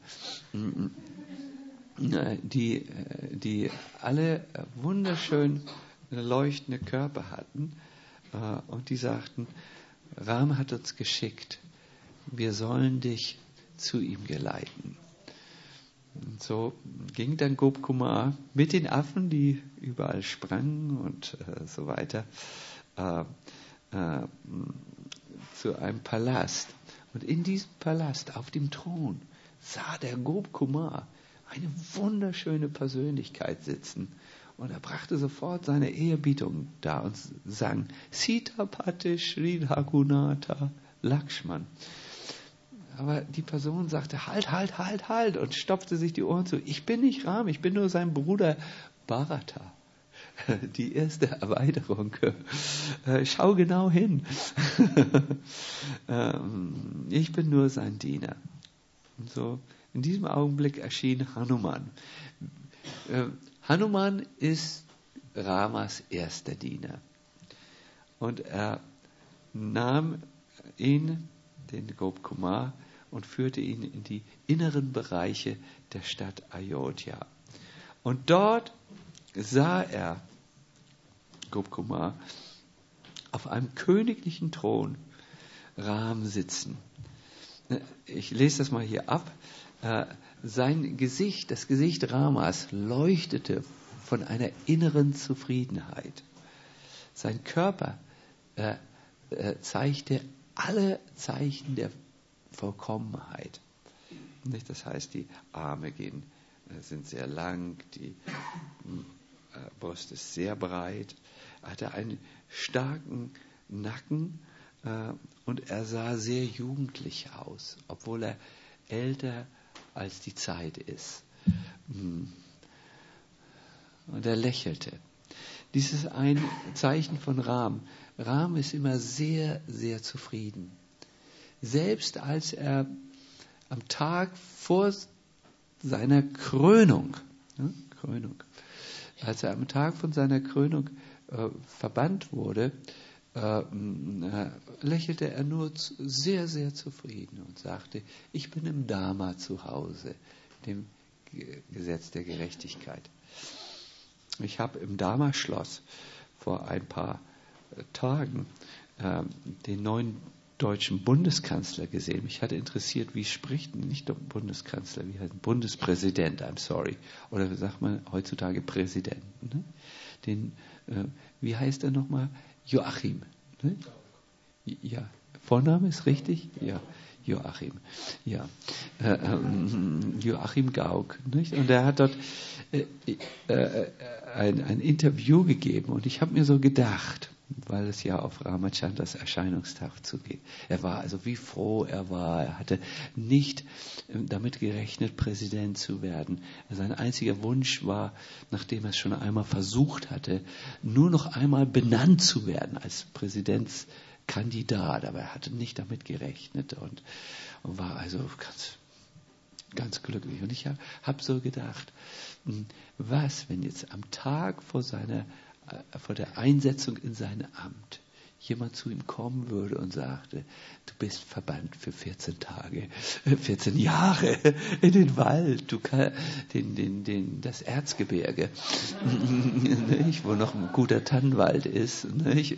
die, die alle wunderschön leuchtende Körper hatten, und die sagten, Ram hat uns geschickt, wir sollen dich zu ihm geleiten. Und so ging dann Gopkumar mit den Affen, die überall sprangen und äh, so weiter, äh, äh, zu einem Palast. Und in diesem Palast, auf dem Thron, sah der Gopkumar eine wunderschöne Persönlichkeit sitzen. Und er brachte sofort seine Ehrerbietung dar und sang Sita Pate Shri Raghunatha Lakshman. Aber die Person sagte, halt, halt, halt, halt, und stopfte sich die Ohren zu. Ich bin nicht Ram, ich bin nur sein Bruder Bharata. Die erste Erweiterung. Schau genau hin. Ich bin nur sein Diener. Und so in diesem Augenblick erschien Hanuman. Hanuman ist Ramas erster Diener. Und er nahm ihn, den Gopkumar, und führte ihn in die inneren Bereiche der Stadt Ayodhya. Und dort sah er Gopkumar auf einem königlichen Thron Ram sitzen. Ich lese das mal hier ab. Sein Gesicht, das Gesicht Ramas, leuchtete von einer inneren Zufriedenheit. Sein Körper äh, äh, zeigte alle Zeichen der Vollkommenheit. Nicht? Das heißt, die Arme gehen, äh, sind sehr lang, die äh, Brust ist sehr breit, er hatte einen starken Nacken äh, und er sah sehr jugendlich aus, obwohl er älter als die Zeit ist. Und er lächelte. Dies ist ein Zeichen von Ram. Ram ist immer sehr, sehr zufrieden. Selbst als er am Tag vor seiner Krönung, ne, Krönung, als er am Tag von seiner Krönung äh, verbannt wurde, äh, lächelte er nur zu, sehr, sehr zufrieden und sagte, ich bin im Dharma zu Hause, dem Gesetz der Gerechtigkeit. Ich habe im Dharma-Schloss vor ein paar äh, Tagen äh, den neuen deutschen Bundeskanzler gesehen. Mich hatte interessiert, wie spricht nicht der Bundeskanzler, wie heißt Bundespräsident, I'm sorry. Oder sagt man heutzutage Präsident. Ne? Den, äh, wie heißt er nochmal? Joachim. Ne? Ja, Vorname ist richtig? Ja, Joachim. Ja, äh, ähm, Joachim Gauck. Nicht? Und er hat dort äh, äh, ein, ein Interview gegeben und ich habe mir so gedacht, weil es ja auf Ramachandras Erscheinungstag zugeht. Er war also wie froh er war. Er hatte nicht damit gerechnet, Präsident zu werden. Sein einziger Wunsch war, nachdem er es schon einmal versucht hatte, nur noch einmal benannt zu werden als Präsidentskandidat. Aber er hatte nicht damit gerechnet und, und war also ganz, ganz glücklich. Und ich habe hab so gedacht, was, wenn jetzt am Tag vor seiner vor der Einsetzung in sein Amt jemand zu ihm kommen würde und sagte, du bist verbannt für vierzehn Tage, vierzehn Jahre in den Wald, du kann, den, den, den, das Erzgebirge, nicht, wo noch ein guter Tannenwald ist, nicht,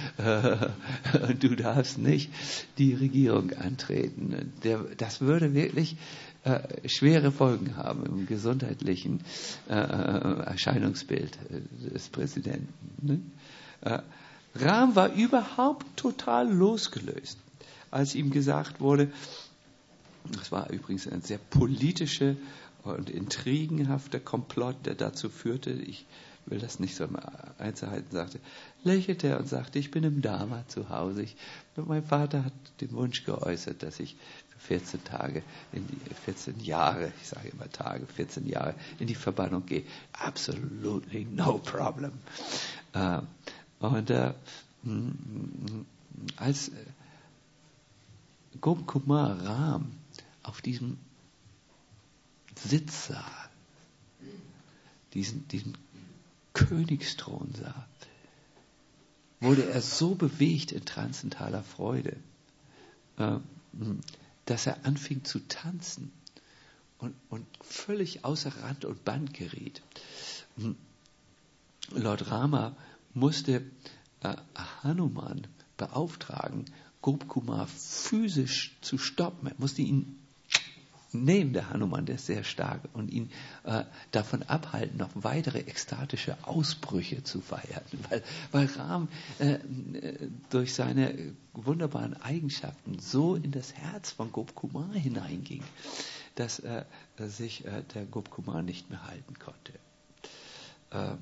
du darfst nicht die Regierung antreten. Der, das würde wirklich Äh, schwere Folgen haben im gesundheitlichen äh, Erscheinungsbild äh, des Präsidenten. Ne? Äh, Ram war überhaupt total losgelöst, als ihm gesagt wurde, das war übrigens ein sehr politischer und intrigenhafter Komplott, der dazu führte, ich will das nicht so in Einzelheiten sagte, lächelte er und sagte, ich bin im Dharma zu Hause. Ich, mein Vater hat den Wunsch geäußert, dass ich vierzehn Tage, in die, vierzehn Jahre, ich sage immer Tage, vierzehn Jahre in die Verbannung gehe. Absolutely no problem. Äh, und äh, als Gopkumar Ram auf diesem Sitz sah, diesen, diesen Königsthron sah, wurde er so bewegt in transzendentaler Freude, äh, dass er anfing zu tanzen und, und völlig außer Rand und Band geriet. Lord Rama musste äh, Hanuman beauftragen, Gopkumar physisch zu stoppen. Er musste ihn nehmen, der Hanuman, der ist sehr stark, und ihn äh, davon abhalten, noch weitere ekstatische Ausbrüche zu feiern. Weil, weil Ram äh, durch seine wunderbaren Eigenschaften so in das Herz von Gopkumar hineinging, dass äh, sich äh, der Gopkumar nicht mehr halten konnte. Ähm,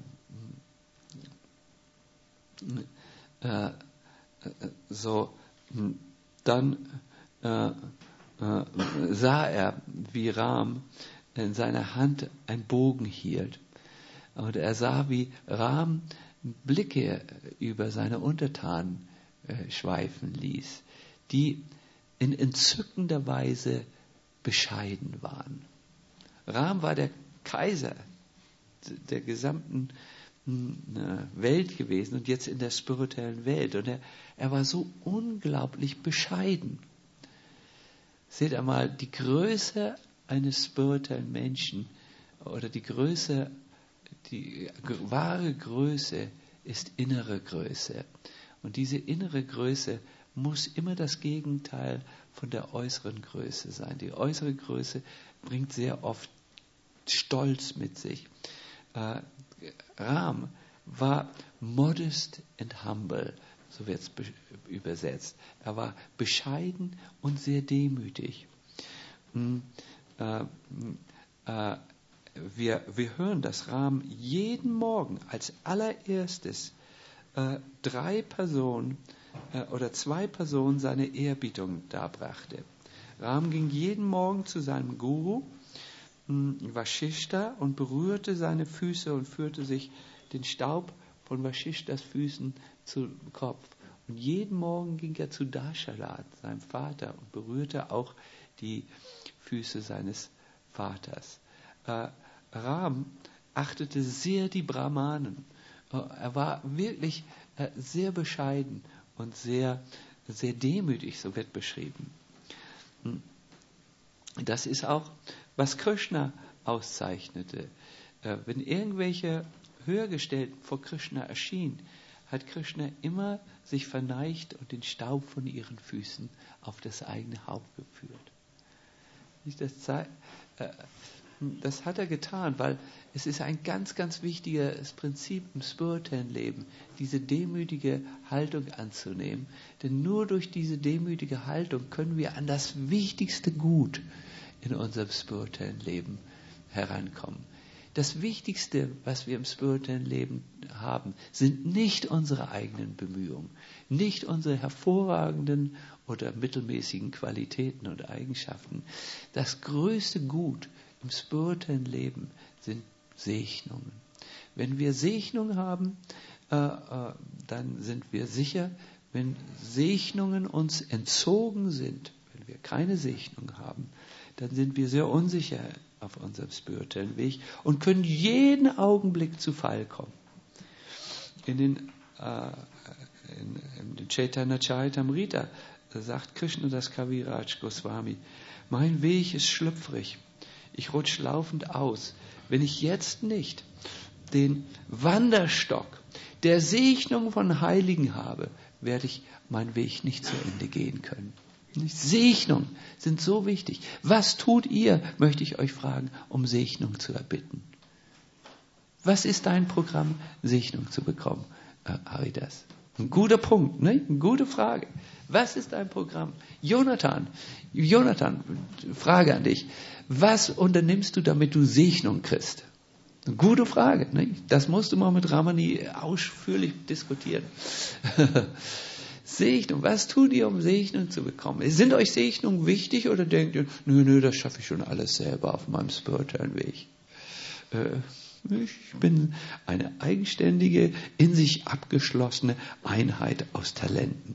äh, so, dann äh, äh, sah er, wie Ram in seiner Hand einen Bogen hielt. Und er sah, wie Ram Blicke über seine Untertanen äh, schweifen ließ, die in entzückender Weise bescheiden waren. Ram war der Kaiser der gesamten Welt gewesen und jetzt in der spirituellen Welt. Und er, er war so unglaublich bescheiden. Seht einmal, die Größe eines spirituellen Menschen oder die Größe, die wahre Größe ist innere Größe. Und diese innere Größe muss immer das Gegenteil von der äußeren Größe sein. Die äußere Größe bringt sehr oft Stolz mit sich. Äh, Ram war modest and humble, so wird es be- übersetzt. Er war bescheiden und sehr demütig. Hm, äh, äh, wir, wir hören, dass Ram jeden Morgen als allererstes äh, drei Personen äh, oder zwei Personen seine Ehrerbietung darbrachte. Ram ging jeden Morgen zu seinem Guru, Vashishta, und berührte seine Füße und führte sich den Staub von Vashishtas Füßen zum Kopf. Und jeden Morgen ging er zu Dashalat, seinem Vater, und berührte auch die Füße seines Vaters. Äh, Ram achtete sehr die Brahmanen. Äh, er war wirklich äh, sehr bescheiden und sehr, sehr demütig, so wird beschrieben. Das ist auch, was Krishna auszeichnete. Wenn irgendwelche höher gestellt vor Krishna erschien, hat Krishna immer sich verneigt und den Staub von ihren Füßen auf das eigene Haupt geführt. Das, das hat er getan, weil es ist ein ganz, ganz wichtiges Prinzip im spirituellen Leben, diese demütige Haltung anzunehmen. Denn nur durch diese demütige Haltung können wir an das wichtigste Gut in unserem spirituellen Leben herankommen. Das Wichtigste, was wir im spirituellen Leben haben, sind nicht unsere eigenen Bemühungen, nicht unsere hervorragenden oder mittelmäßigen Qualitäten und Eigenschaften. Das größte Gut im spirituellen Leben sind Segnungen. Wenn wir Segnung haben, äh, äh, dann sind wir sicher. Wenn Segnungen uns entzogen sind, wenn wir keine Segnung haben, dann sind wir sehr unsicher auf unserem spirituellen Weg und können jeden Augenblick zu Fall kommen. In den, äh, in, in den Chaitanya Charitamrita sagt Krishnadas Kaviraj Goswami, mein Weg ist schlüpfrig, ich rutsche laufend aus. Wenn ich jetzt nicht den Wanderstock der Segnung von Heiligen habe, werde ich meinen Weg nicht zu Ende gehen können. Segnung sind so wichtig. Was tut ihr, möchte ich euch fragen, um Segnung zu erbitten? Was ist dein Programm, Segnung zu bekommen, äh, Haridas? Ein guter Punkt, ne? Eine gute Frage. Was ist dein Programm? Jonathan, Jonathan, Frage an dich. Was unternimmst du, damit du Segnung kriegst? Eine gute Frage. Ne? Das musst du mal mit Ramani ausführlich diskutieren. Segnung, was tut ihr, um Segnung zu bekommen? Sind euch Segnungen wichtig oder denkt ihr, nö, nö, das schaffe ich schon alles selber auf meinem spirituellen Weg? Äh, ich bin eine eigenständige, in sich abgeschlossene Einheit aus Talenten.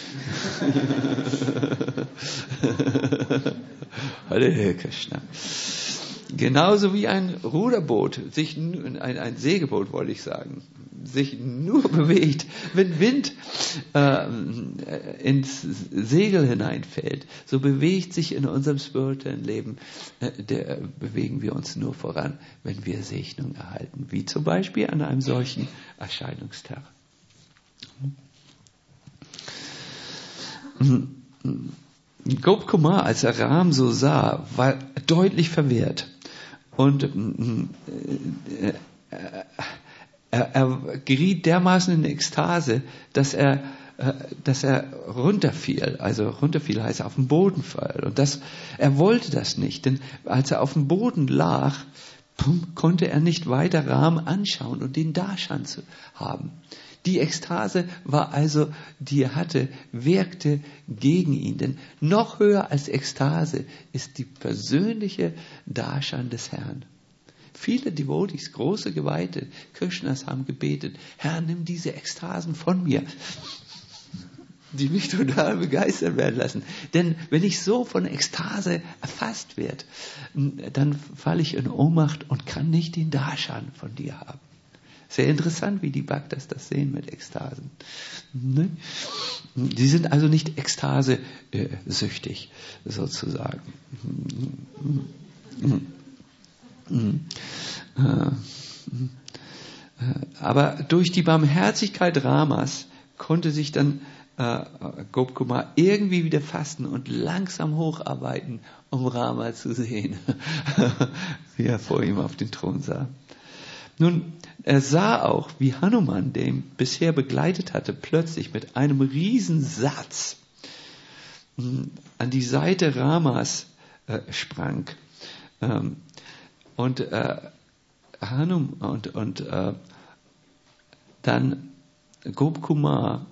Hare Krishna. Genauso wie ein Ruderboot, sich, ein, ein Segelboot wollte ich sagen, sich nur bewegt, wenn Wind äh, ins Segel hineinfällt, so bewegt sich in unserem spirituellen Leben, äh, der, bewegen wir uns nur voran, wenn wir Segnung erhalten, wie zum Beispiel an einem solchen Erscheinungstag. Gop Kumar, als er Ram so sah, war deutlich verwirrt. Und äh, äh, er, er geriet dermaßen in Ekstase, dass er, äh, dass er runterfiel. Also runterfiel heißt auf den Boden fallen. Und das, er wollte das nicht, denn als er auf dem Boden lag, pum, konnte er nicht weiter Ram anschauen und den Darshan zu haben. Die Ekstase war also, die er hatte, wirkte gegen ihn. Denn noch höher als Ekstase ist die persönliche Darshan des Herrn. Viele Devotees, große Geweihte Krishnas haben gebetet, Herr, nimm diese Ekstasen von mir, die mich total begeistert werden lassen. Denn wenn ich so von Ekstase erfasst werde, dann falle ich in Ohnmacht und kann nicht den Darshan von dir haben. Sehr interessant, wie die Bhaktas das sehen mit Ekstasen. Ne? Die sind also nicht Ekstase-süchtig, sozusagen. Aber durch die Barmherzigkeit Ramas konnte sich dann äh, Gop Kumar irgendwie wieder fassen und langsam hocharbeiten, um Rama zu sehen, wie er vor ihm auf den Thron sah. Nun, er sah auch, wie Hanuman, der ihn bisher begleitet hatte, plötzlich mit einem Riesensatz an die Seite Ramas äh, sprang. Ähm, und äh, Hanum und, und äh, dann Gop Kumar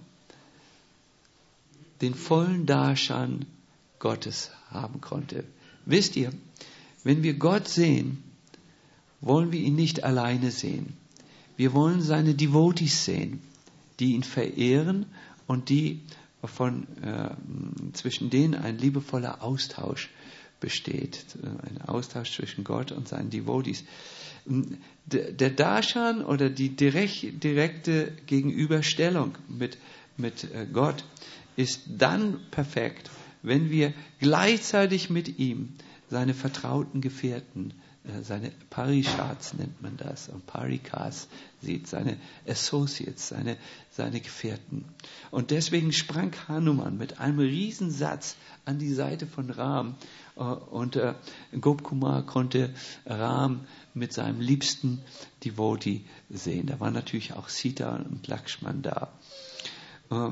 den vollen Darshan Gottes haben konnte. Wisst ihr, wenn wir Gott sehen, wollen wir ihn nicht alleine sehen. Wir wollen seine Devotees sehen, die ihn verehren und die von, äh, zwischen denen ein liebevoller Austausch besteht. Ein Austausch zwischen Gott und seinen Devotees. Der Darshan oder die direkt, direkte Gegenüberstellung mit, mit Gott ist dann perfekt, wenn wir gleichzeitig mit ihm seine vertrauten Gefährten seine Parishats nennt man das, und Parikas sieht, seine Associates, seine, seine Gefährten. Und deswegen sprang Hanuman mit einem Riesensatz an die Seite von Ram, und äh, Gopkumar konnte Ram mit seinem liebsten Devotee sehen. Da waren natürlich auch Sita und Lakshman da. Äh,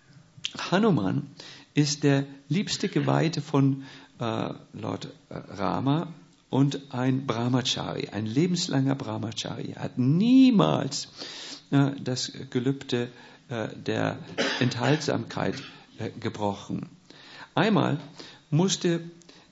Hanuman ist der liebste Geweihte von äh, Lord Rama und ein Brahmachari, ein lebenslanger Brahmachari. Er hat niemals äh, das Gelübde äh, der Enthaltsamkeit äh, gebrochen. Einmal musste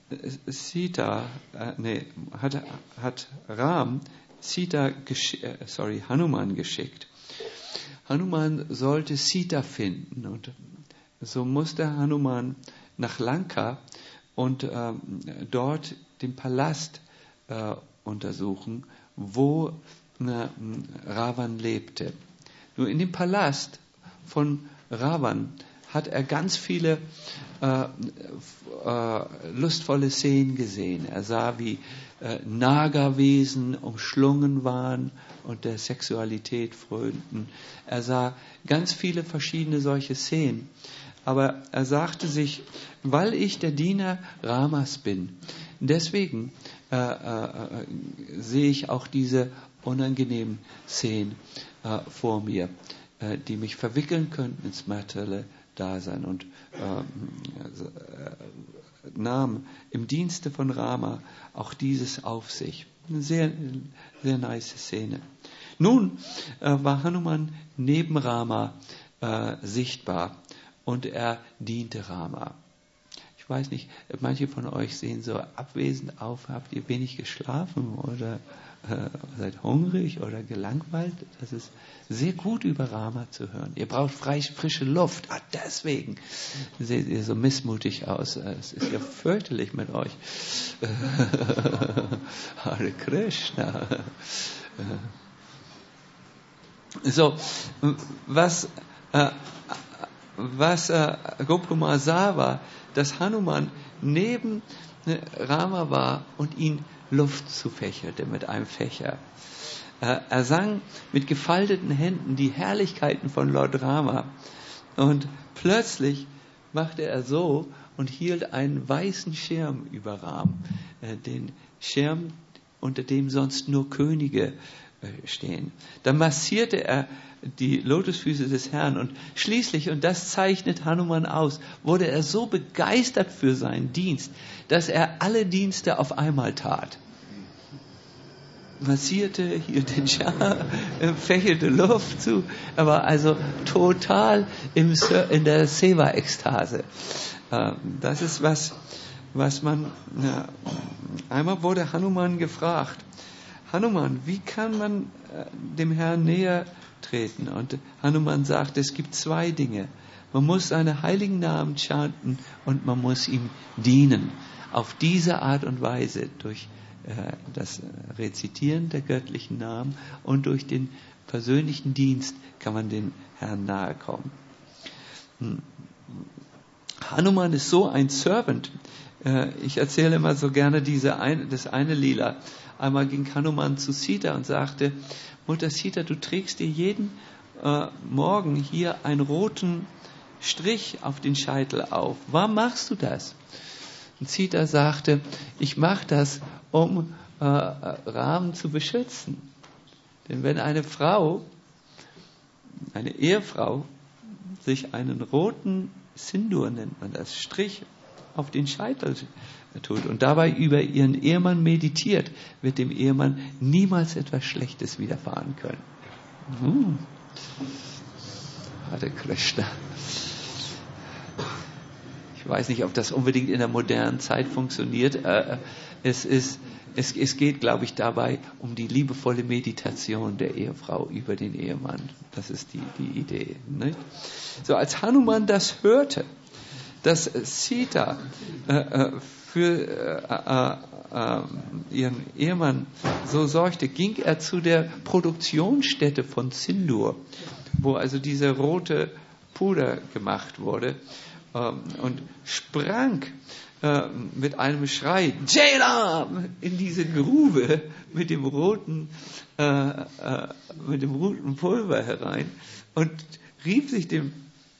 Sita, äh, nee, hat, hat Ram Sita, gesch- äh, sorry, Hanuman geschickt. Hanuman sollte Sita finden, und so musste Hanuman nach Lanka und äh, dort den Palast äh, untersuchen, wo äh, Ravan lebte. Nur in dem Palast von Ravan hat er ganz viele äh, äh, lustvolle Szenen gesehen. Er sah, wie äh, Naga-Wesen umschlungen waren und der Sexualität frönten. Er sah ganz viele verschiedene solche Szenen. Aber er sagte sich, weil ich der Diener Ramas bin, deswegen äh, äh, sehe ich auch diese unangenehmen Szenen äh, vor mir, äh, die mich verwickeln könnten ins materielle Dasein, und äh, äh, nahm im Dienste von Rama auch dieses auf sich. Eine sehr, sehr nice Szene. Nun äh, war Hanuman neben Rama äh, sichtbar, und er diente Rama. Ich weiß nicht, manche von euch sehen so abwesend auf. Habt ihr wenig geschlafen oder äh, seid hungrig oder gelangweilt? Das ist sehr gut, über Rama zu hören. Ihr braucht frei, frische Luft. Ah, deswegen seht ihr so missmutig aus. Es ist ja fürchterlich mit euch. Hare Krishna. So, was... Äh, Was äh, Gopkumar sah, war, dass Hanuman neben äh, Rama war und ihn Luft zufächelte mit einem Fächer. Äh, er sang mit gefalteten Händen die Herrlichkeiten von Lord Rama, und plötzlich machte er so und hielt einen weißen Schirm über Ram, äh, den Schirm, unter dem sonst nur Könige äh, stehen. Dann massierte er die Lotusfüße des Herrn, und schließlich, und das zeichnet Hanuman aus, wurde er so begeistert für seinen Dienst, dass er alle Dienste auf einmal tat. Massierte hier den Schar, fächelte Luft zu, er war also total im, in der Seva-Ekstase. Das ist was, was man, ja, einmal wurde Hanuman gefragt, Hanuman, wie kann man dem Herrn näher treten? Und Hanuman sagt, es gibt zwei Dinge. Man muss seine heiligen Namen chanten und man muss ihm dienen. Auf diese Art und Weise, durch äh, das Rezitieren der göttlichen Namen und durch den persönlichen Dienst, kann man den Herrn nahe kommen. Hm. Hanuman ist so ein Servant. Äh, ich erzähle immer so gerne diese eine, das eine Lila. Einmal ging Hanuman zu Sita und sagte, Mutter Sita, du trägst dir jeden äh, Morgen hier einen roten Strich auf den Scheitel auf. Warum machst du das? Und Sita sagte, ich mache das, um äh, Ram zu beschützen. Denn wenn eine Frau, eine Ehefrau, sich einen roten Sindur, nennt man das, Strich auf den Scheitel tut und dabei über ihren Ehemann meditiert, wird dem Ehemann niemals etwas Schlechtes widerfahren können. Hm. Hare Krishna. Ich weiß nicht, ob das unbedingt in der modernen Zeit funktioniert. Es ist, es, es geht, glaube ich, dabei um die liebevolle Meditation der Ehefrau über den Ehemann. Das ist die, die Idee. Nicht? So, als Hanuman das hörte, dass Sita äh, für äh, äh, ihren Ehemann so sorgte, ging er zu der Produktionsstätte von Sindur, wo also diese rote Puder gemacht wurde. und sprang mit einem Schrei Jairam in diese Grube mit dem roten, äh, äh, mit dem roten Pulver herein und rieb sich dem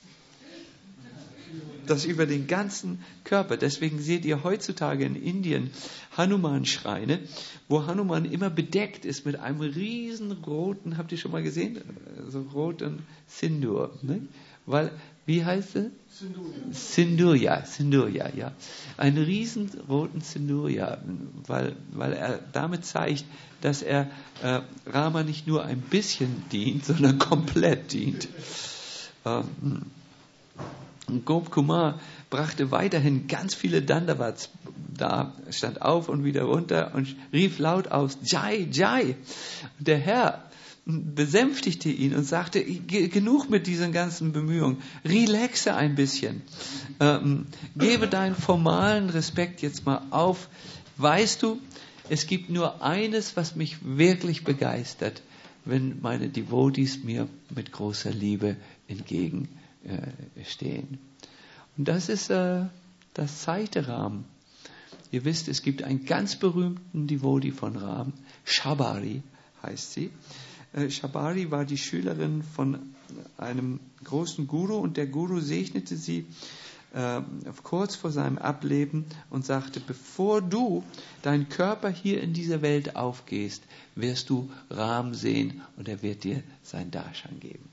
das über den ganzen Körper. Deswegen seht ihr heutzutage in Indien Hanuman-Schreine, wo Hanuman immer bedeckt ist mit einem riesenroten, habt ihr schon mal gesehen? So roten Sindur. Ne? Weil, wie heißt es? Sindurya. Sindurya, ja. Einen riesenroten Sindurya, weil, weil er damit zeigt, dass er äh, Rama nicht nur ein bisschen dient, sondern komplett dient. Ähm, Gop Kumar brachte weiterhin ganz viele Dandavats da, stand auf und wieder runter und rief laut aus, Jai, Jai. Und der Herr besänftigte ihn und sagte, genug mit diesen ganzen Bemühungen, relaxe ein bisschen, ähm, gebe deinen formalen Respekt jetzt mal auf. Weißt du, es gibt nur eines, was mich wirklich begeistert, wenn meine Devotees mir mit großer Liebe entgegenstehen. Und das ist äh, das zweite Ram. Ihr wisst, es gibt einen ganz berühmten Devotee von Ram, Shabari heißt sie. Äh, Shabari war die Schülerin von einem großen Guru und der Guru segnete sie äh, kurz vor seinem Ableben und sagte, bevor du deinen Körper hier in dieser Welt aufgehst, wirst du Ram sehen und er wird dir sein Darshan geben.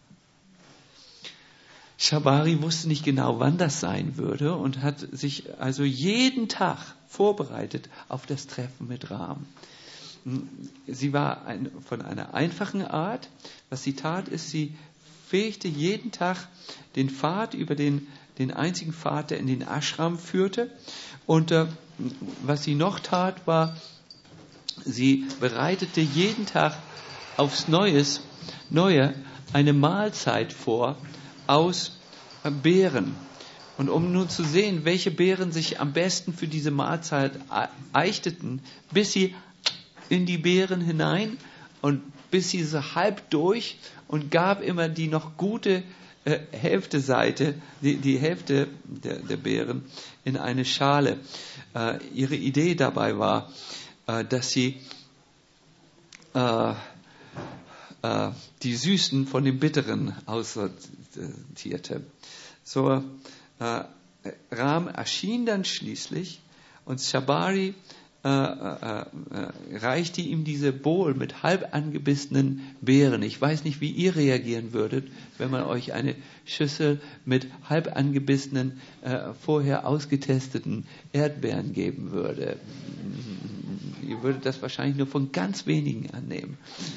Shabari wusste nicht genau, wann das sein würde und hat sich also jeden Tag vorbereitet auf das Treffen mit Ram. Sie war ein, von einer einfachen Art. Was sie tat, ist, sie fegte jeden Tag den Pfad über den, den einzigen Pfad, der in den Ashram führte. Und äh, was sie noch tat, war, sie bereitete jeden Tag aufs Neues, Neue eine Mahlzeit vor, aus Beeren. Und um nun zu sehen, welche Beeren sich am besten für diese Mahlzeit eichteten, bis sie in die Beeren hinein und bis sie so halb durch und gab immer die noch gute äh, Hälfte Seite, die, die Hälfte der, der Beeren in eine Schale. Äh, ihre Idee dabei war, äh, dass sie äh, äh, die Süßen von dem Bitteren aussortierte. So, äh, Ram erschien dann schließlich und Shabari äh, äh, äh, reichte ihm diese Bowl mit halb angebissenen Beeren. Ich weiß nicht, wie ihr reagieren würdet, wenn man euch eine Schüssel mit halb angebissenen, äh, vorher ausgetesteten Erdbeeren geben würde. Ihr würdet das wahrscheinlich nur von ganz wenigen annehmen.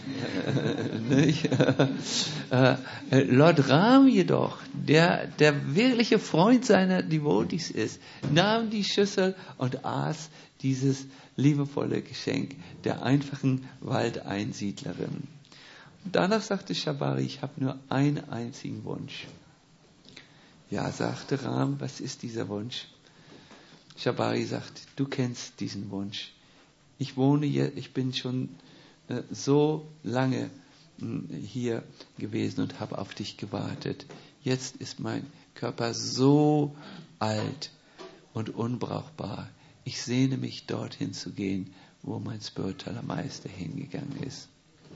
äh, äh, Lord Ram jedoch, der der wirkliche Freund seiner Devotees ist, nahm die Schüssel und aß dieses liebevolle Geschenk der einfachen Waldeinsiedlerin. Und danach sagte Shabari, ich habe nur einen einzigen Wunsch. Ja, sagte Ram, was ist dieser Wunsch? Shabari sagt, du kennst diesen Wunsch. Ich wohne hier, ich bin schon äh, so lange mh, hier gewesen und habe auf dich gewartet. Jetzt ist mein Körper so alt und unbrauchbar. Ich sehne mich, dorthin zu gehen, wo mein spiritueller Meister hingegangen ist.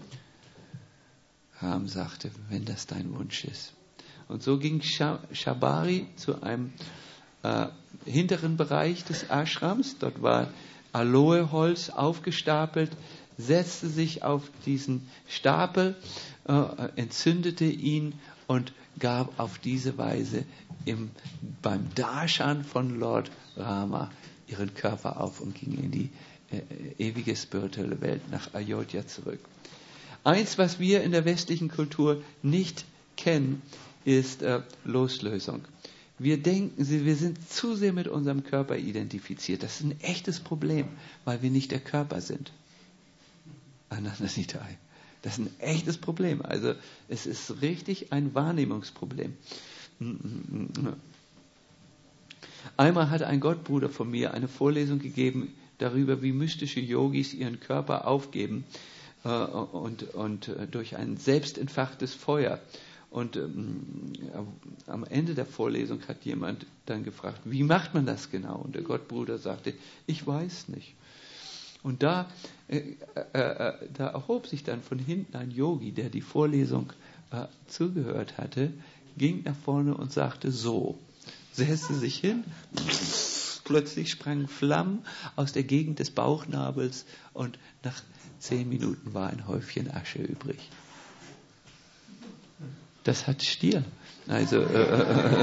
Ram sagte, wenn das dein Wunsch ist. Und so ging Shabari zu einem äh, hinteren Bereich des Ashrams. Dort war Aloeholz aufgestapelt, setzte sich auf diesen Stapel, äh, entzündete ihn und gab auf diese Weise im, beim Darshan von Lord Rama ihren Körper auf und ging in die äh, ewige spirituelle Welt nach Ayodhya zurück. Eins, was wir in der westlichen Kultur nicht kennen, ist äh, Loslösung. Wir denken, wir sind zu sehr mit unserem Körper identifiziert. Das ist ein echtes Problem, weil wir nicht der Körper sind. Anandanitai. Das ist ein echtes Problem. Also es ist richtig ein Wahrnehmungsproblem. Einmal hat ein Gottbruder von mir eine Vorlesung gegeben darüber, wie mystische Yogis ihren Körper aufgeben äh, und, und äh, durch ein selbstentfachtes Feuer. Und ähm, am Ende der Vorlesung hat jemand dann gefragt, wie macht man das genau? Und der Gottbruder sagte, ich weiß nicht. Und da, äh, äh, äh, da erhob sich dann von hinten ein Yogi, der die Vorlesung äh, zugehört hatte, ging nach vorne und sagte so, setzte sich hin, plötzlich sprangen Flammen aus der Gegend des Bauchnabels und nach zehn Minuten war ein Häufchen Asche übrig. Das hat Stil. Also äh,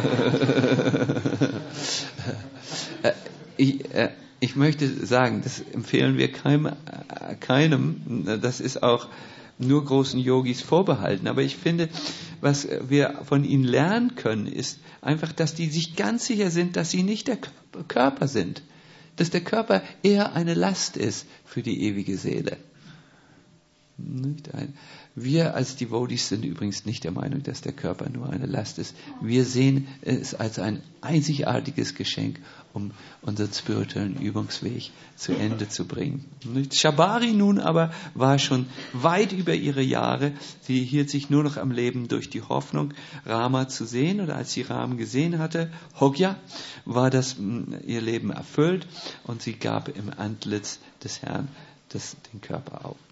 äh, ich, äh, ich möchte sagen, das empfehlen wir keinem, äh, keinem. Das ist auch nur großen Yogis vorbehalten. Aber ich finde, was wir von ihnen lernen können, ist einfach, dass die sich ganz sicher sind, dass sie nicht der Körper sind. Dass der Körper eher eine Last ist für die ewige Seele. Nicht ein. Wir als Devotees sind übrigens nicht der Meinung, dass der Körper nur eine Last ist. Wir sehen es als ein einzigartiges Geschenk, um unseren spirituellen Übungsweg zu Ende zu bringen. Nicht? Shabari nun aber war schon weit über ihre Jahre. Sie hielt sich nur noch am Leben durch die Hoffnung, Rama zu sehen. Oder als sie Ram gesehen hatte, Hogya, war das ihr Leben erfüllt und sie gab im Antlitz des Herrn das, den Körper auf.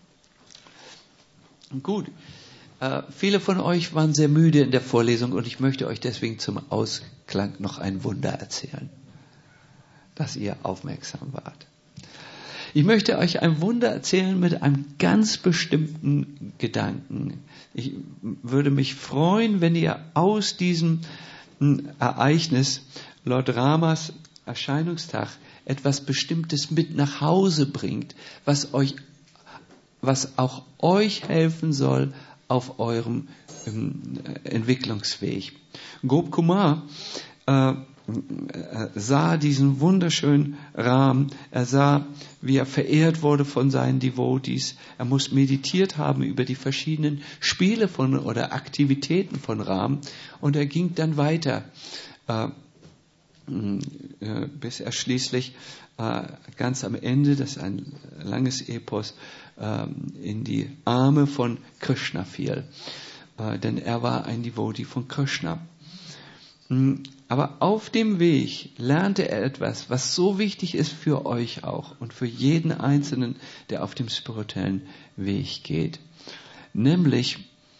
Gut, äh, viele von euch waren sehr müde in der Vorlesung und ich möchte euch deswegen zum Ausklang noch ein Wunder erzählen, dass ihr aufmerksam wart. Ich möchte euch ein Wunder erzählen mit einem ganz bestimmten Gedanken. Ich würde mich freuen, wenn ihr aus diesem Ereignis, Lord Ramas Erscheinungstag, etwas Bestimmtes mit nach Hause bringt, was euch was auch euch helfen soll auf eurem ähm, Entwicklungsweg. Gop Kumar äh, sah diesen wunderschönen Ram, er sah, wie er verehrt wurde von seinen Devotees, er muss meditiert haben über die verschiedenen Spiele von oder Aktivitäten von Ram und er ging dann weiter, äh, äh, bis er schließlich äh, ganz am Ende, das ist ein langes Epos, in die Arme von Krishna fiel. Denn er war ein Devotee von Krishna. Aber auf dem Weg lernte er etwas, was so wichtig ist für euch auch und für jeden Einzelnen, der auf dem spirituellen Weg geht. Nämlich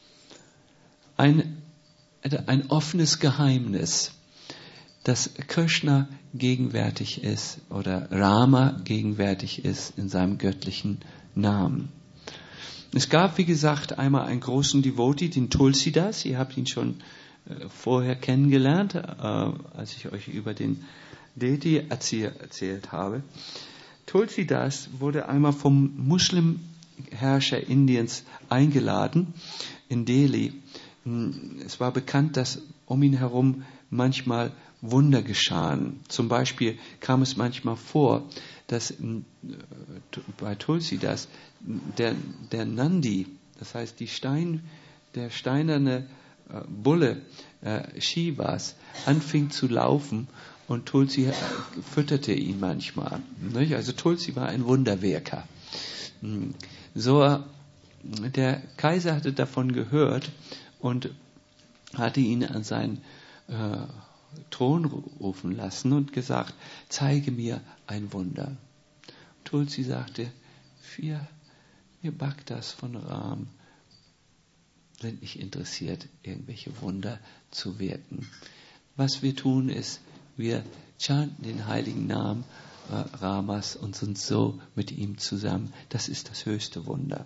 ein, ein offenes Geheimnis, dass Krishna gegenwärtig ist oder Rama gegenwärtig ist in seinem göttlichen Namen. Es gab, wie gesagt, einmal einen großen Devotee, den Tulsidas. Ihr habt ihn schon äh, vorher kennengelernt, äh, als ich euch über den Deity erzähl, erzählt habe. Tulsidas wurde einmal vom Muslimherrscher Indiens eingeladen in Delhi. Es war bekannt, dass um ihn herum manchmal Wunder geschahen. Zum Beispiel kam es manchmal vor, dass bei Tulsidas der, der Nandi, das heißt die Stein, der steinerne äh, Bulle äh, Shivas, anfing zu laufen und Tulsi äh, fütterte ihn manchmal. Nicht? Also Tulsi war ein Wunderwirker. So, der Kaiser hatte davon gehört und hatte ihn an seinen äh, Thron rufen lassen und gesagt, zeige mir ein Wunder. Tulsi sagte, wir, wir Bhaktas von Ram sind nicht interessiert, irgendwelche Wunder zu wirken. Was wir tun ist, wir chanten den heiligen Namen äh, Ramas und sind so mit ihm zusammen. Das ist das höchste Wunder.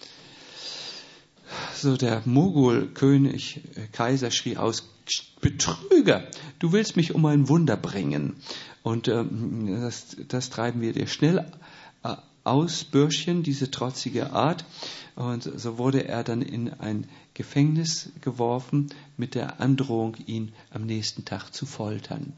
So, der Mogul-König, äh, Kaiser schrie aus, Betrüger, du willst mich um ein Wunder bringen. Und ähm, das, das treiben wir dir schnell äh, aus, Bürschchen, diese trotzige Art. Und so wurde er dann in ein Gefängnis geworfen mit der Androhung, ihn am nächsten Tag zu foltern.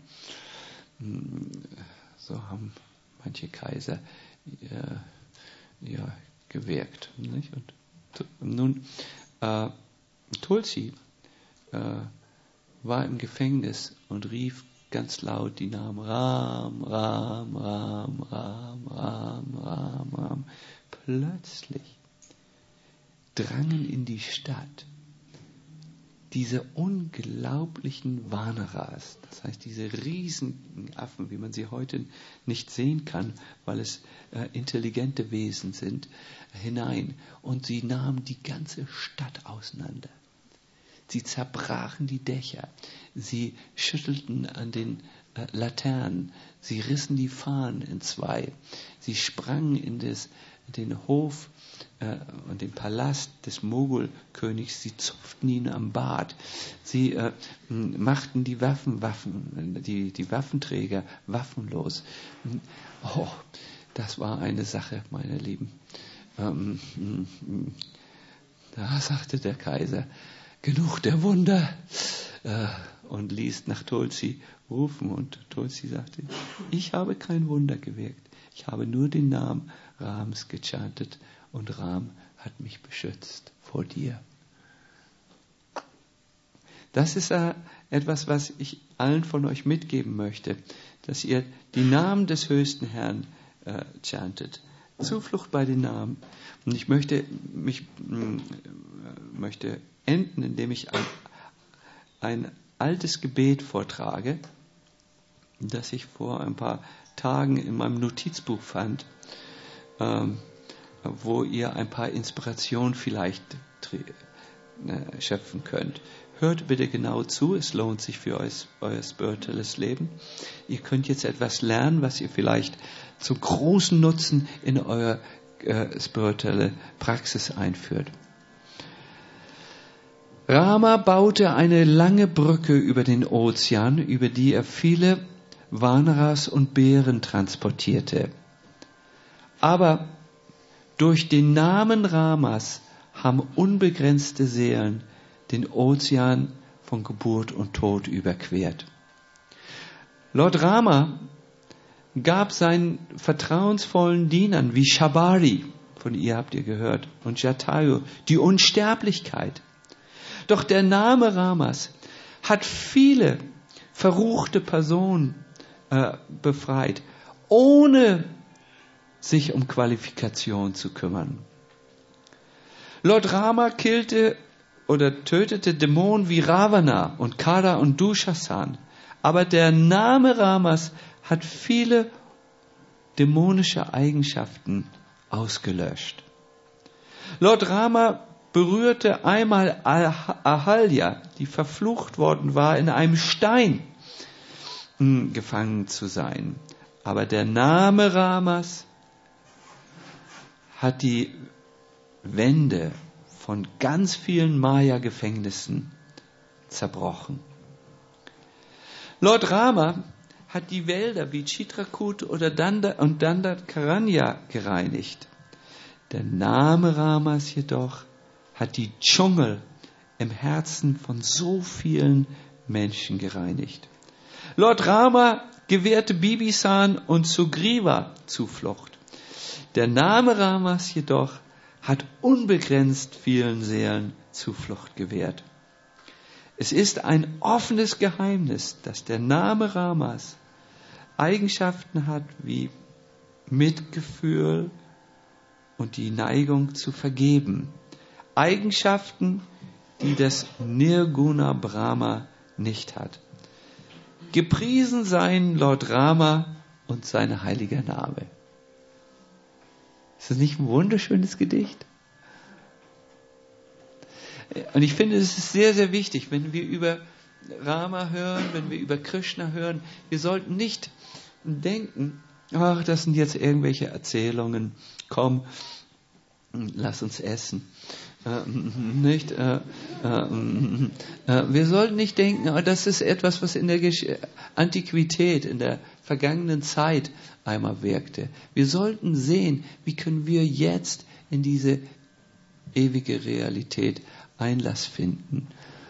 So haben manche Kaiser äh, ja, gewirkt. Nicht? Und nun, äh, Tulsi äh, war im Gefängnis und rief ganz laut die Namen Ram, Ram, Ram, Ram, Ram, Ram, Ram. Plötzlich drangen in die Stadt diese unglaublichen Vanaras, das heißt diese riesigen Affen, wie man sie heute nicht sehen kann, weil es äh, intelligente Wesen sind, hinein. Und sie nahmen die ganze Stadt auseinander. Sie zerbrachen die Dächer, sie schüttelten an den äh, Laternen, sie rissen die Fahnen in zwei, sie sprangen in das, den Hof äh, und den Palast des Mogulkönigs, sie zupften ihn am Bart, sie äh, machten die Waffen, Waffen, die, die Waffenträger waffenlos. Oh, das war eine Sache, meine Lieben. Ähm, da sagte der Kaiser, genug der Wunder, äh, und ließ nach Tulsi rufen. Und Tulsi sagte, ich habe kein Wunder gewirkt. Ich habe nur den Namen Rams gechantet und Ram hat mich beschützt vor dir. Das ist äh, etwas, was ich allen von euch mitgeben möchte, dass ihr die Namen des höchsten Herrn äh, chantet. Zuflucht bei den Namen. Und ich möchte mich äh, möchte enden, indem ich ein, ein altes Gebet vortrage, das ich vor ein paar Tagen in meinem Notizbuch fand, ähm, wo ihr ein paar Inspirationen vielleicht äh, schöpfen könnt. Hört bitte genau zu, es lohnt sich für euer, euer spirituelles Leben. Ihr könnt jetzt etwas lernen, was ihr vielleicht zum großen Nutzen in eure äh, spirituelle Praxis einführt. Rama baute eine lange Brücke über den Ozean, über die er viele Vanaras und Bären transportierte. Aber durch den Namen Ramas haben unbegrenzte Seelen den Ozean von Geburt und Tod überquert. Lord Rama gab seinen vertrauensvollen Dienern wie Shabari, von ihr habt ihr gehört, und Jatayu, die Unsterblichkeit. Doch der Name Ramas hat viele verruchte Personen äh, befreit, ohne sich um Qualifikation zu kümmern. Lord Rama killte oder tötete Dämonen wie Ravana und Kara und Dushasan. Aber der Name Ramas hat viele dämonische Eigenschaften ausgelöscht. Lord Rama berührte einmal Ahalya, die verflucht worden war, in einem Stein mh, gefangen zu sein. Aber der Name Ramas hat die Wände von ganz vielen Maya-Gefängnissen zerbrochen. Lord Rama hat die Wälder wie Chitrakoot oder Danda und Dandakaranya gereinigt. Der Name Ramas jedoch hat die Dschungel im Herzen von so vielen Menschen gereinigt. Lord Rama gewährte Bibisan und Sugriva Zuflucht. Der Name Ramas jedoch hat unbegrenzt vielen Seelen Zuflucht gewährt. Es ist ein offenes Geheimnis, dass der Name Ramas Eigenschaften hat wie Mitgefühl und die Neigung zu vergeben. Eigenschaften, die das Nirguna Brahma nicht hat. Gepriesen seien Lord Rama und sein heiliger Name. Ist das nicht ein wunderschönes Gedicht? Und ich finde, es ist sehr, sehr wichtig, wenn wir über Rama hören, wenn wir über Krishna hören, wir sollten nicht denken, ach, das sind jetzt irgendwelche Erzählungen, komm, lass uns essen. Äh, nicht, äh, äh, äh, wir sollten nicht denken, oh, das ist etwas, was in der Gesch- Antiquität, in der vergangenen Zeit einmal wirkte. Wir sollten sehen, wie können wir jetzt in diese ewige Realität Einlass finden.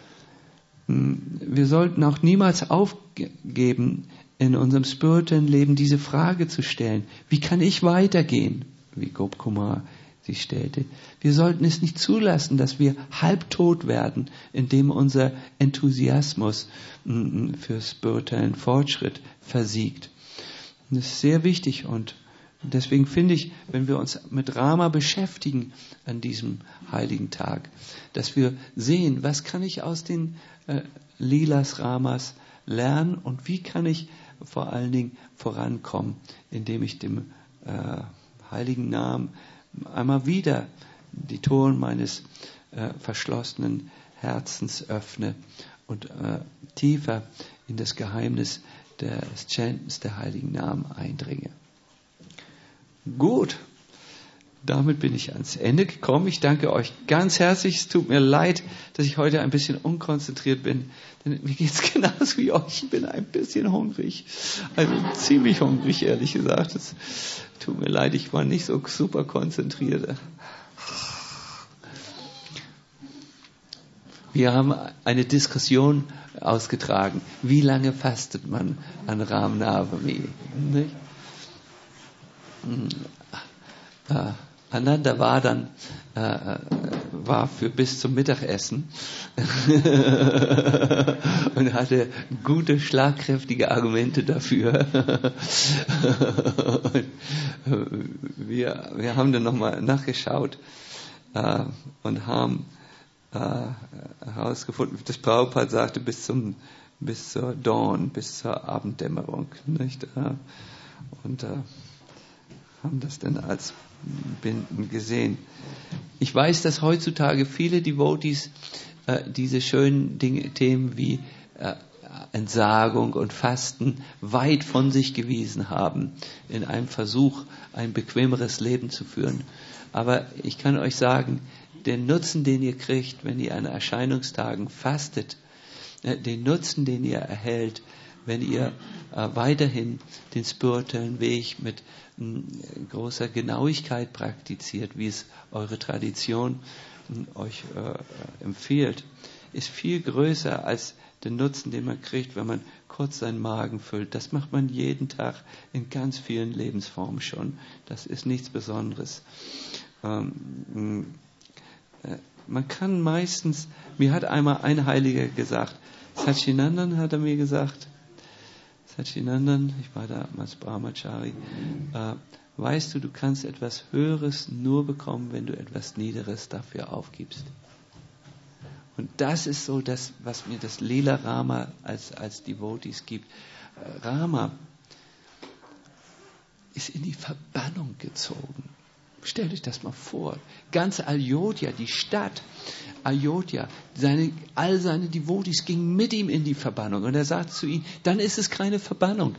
Wir sollten auch niemals aufgeben, in unserem spirituellen Leben diese Frage zu stellen. Wie kann ich weitergehen? Wie Gopkumar sie stellte. Wir sollten es nicht zulassen, dass wir halbtot werden, indem unser Enthusiasmus für spirituellen Fortschritt versiegt. Und das ist sehr wichtig und Und deswegen finde ich, wenn wir uns mit Rama beschäftigen an diesem heiligen Tag, dass wir sehen, was kann ich aus den äh, Lilas Ramas lernen und wie kann ich vor allen Dingen vorankommen, indem ich dem äh, heiligen Namen einmal wieder die Toren meines äh, verschlossenen Herzens öffne und äh, tiefer in das Geheimnis des Chantens der heiligen Namen eindringe. Gut, damit bin ich ans Ende gekommen. Ich danke euch ganz herzlich. Es tut mir leid, dass ich heute ein bisschen unkonzentriert bin, denn mir geht es genauso wie euch. Ich bin ein bisschen hungrig, also ziemlich hungrig, ehrlich gesagt. Es tut mir leid, ich war nicht so super konzentriert. Wir haben eine Diskussion ausgetragen. Wie lange fastet man an Ram Navami? Nicht? Äh, Ananda war dann äh, war für bis zum Mittagessen und hatte gute, schlagkräftige Argumente dafür. Und wir, wir haben dann nochmal nachgeschaut äh, und haben äh, herausgefunden, das Prabhupada sagte bis zum bis zur Dawn, bis zur Abenddämmerung, nicht? Äh, und äh, haben das dann als Binden gesehen. Ich weiß, dass heutzutage viele Devotees äh, diese schönen Dinge, Themen wie äh, Entsagung und Fasten weit von sich gewiesen haben, in einem Versuch, ein bequemeres Leben zu führen. Aber ich kann euch sagen, den Nutzen, den ihr kriegt, wenn ihr an Erscheinungstagen fastet, äh, den Nutzen, den ihr erhält, wenn ihr äh, weiterhin den spirituellen Weg mit mh, großer Genauigkeit praktiziert, wie es eure Tradition mh, euch äh, empfiehlt, ist viel größer als der Nutzen, den man kriegt, wenn man kurz seinen Magen füllt. Das macht man jeden Tag in ganz vielen Lebensformen schon. Das ist nichts Besonderes. Ähm, mh, äh, man kann meistens, mir hat einmal ein Heiliger gesagt, Satchitananda hat er mir gesagt, Satchitananda, ich war da als Brahmachari, äh, weißt du, du kannst etwas Höheres nur bekommen, wenn du etwas Niederes dafür aufgibst. Und das ist so das, was mir das Lila Rama als, als Devotees gibt. Äh, Rama ist in die Verbannung gezogen. Stellt euch das mal vor. Ganz Ayodhya, die Stadt Ayodhya, seine, all seine Devotees gingen mit ihm in die Verbannung. Und er sagt zu ihnen, dann ist es keine Verbannung,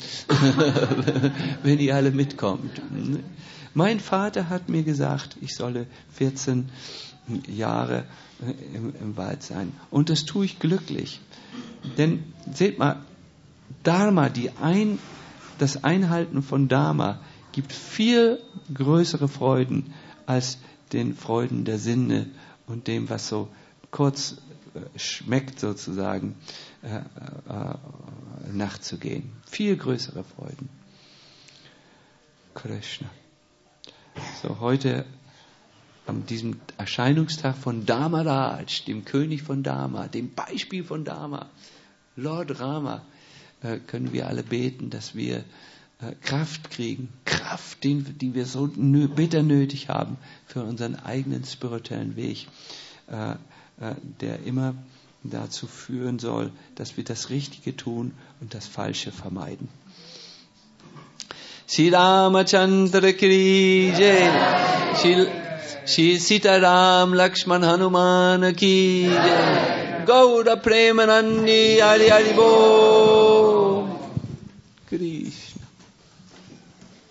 wenn ihr alle mitkommt. Mein Vater hat mir gesagt, ich solle vierzehn Jahre im, im Wald sein. Und das tue ich glücklich. Denn seht mal, Dharma, die ein, das Einhalten von Dharma, gibt viel größere Freuden als den Freuden der Sinne und dem, was so kurz äh, schmeckt sozusagen, äh, äh, nachzugehen. Viel größere Freuden. Krishna. So, heute an diesem Erscheinungstag von Dharmaraj, dem König von Dharma, dem Beispiel von Dharma, Lord Rama, äh, können wir alle beten, dass wir Kraft kriegen, Kraft, die, die wir so nö, bitter nötig haben für unseren eigenen spirituellen Weg, äh, äh, der immer dazu führen soll, dass wir das Richtige tun und das Falsche vermeiden. Shri Ramachandra Ki Jai, Shri Sitaram Lakshman Hanuman Ki Jai, Gaura Premanandi Hari Hari Bo, Krishna.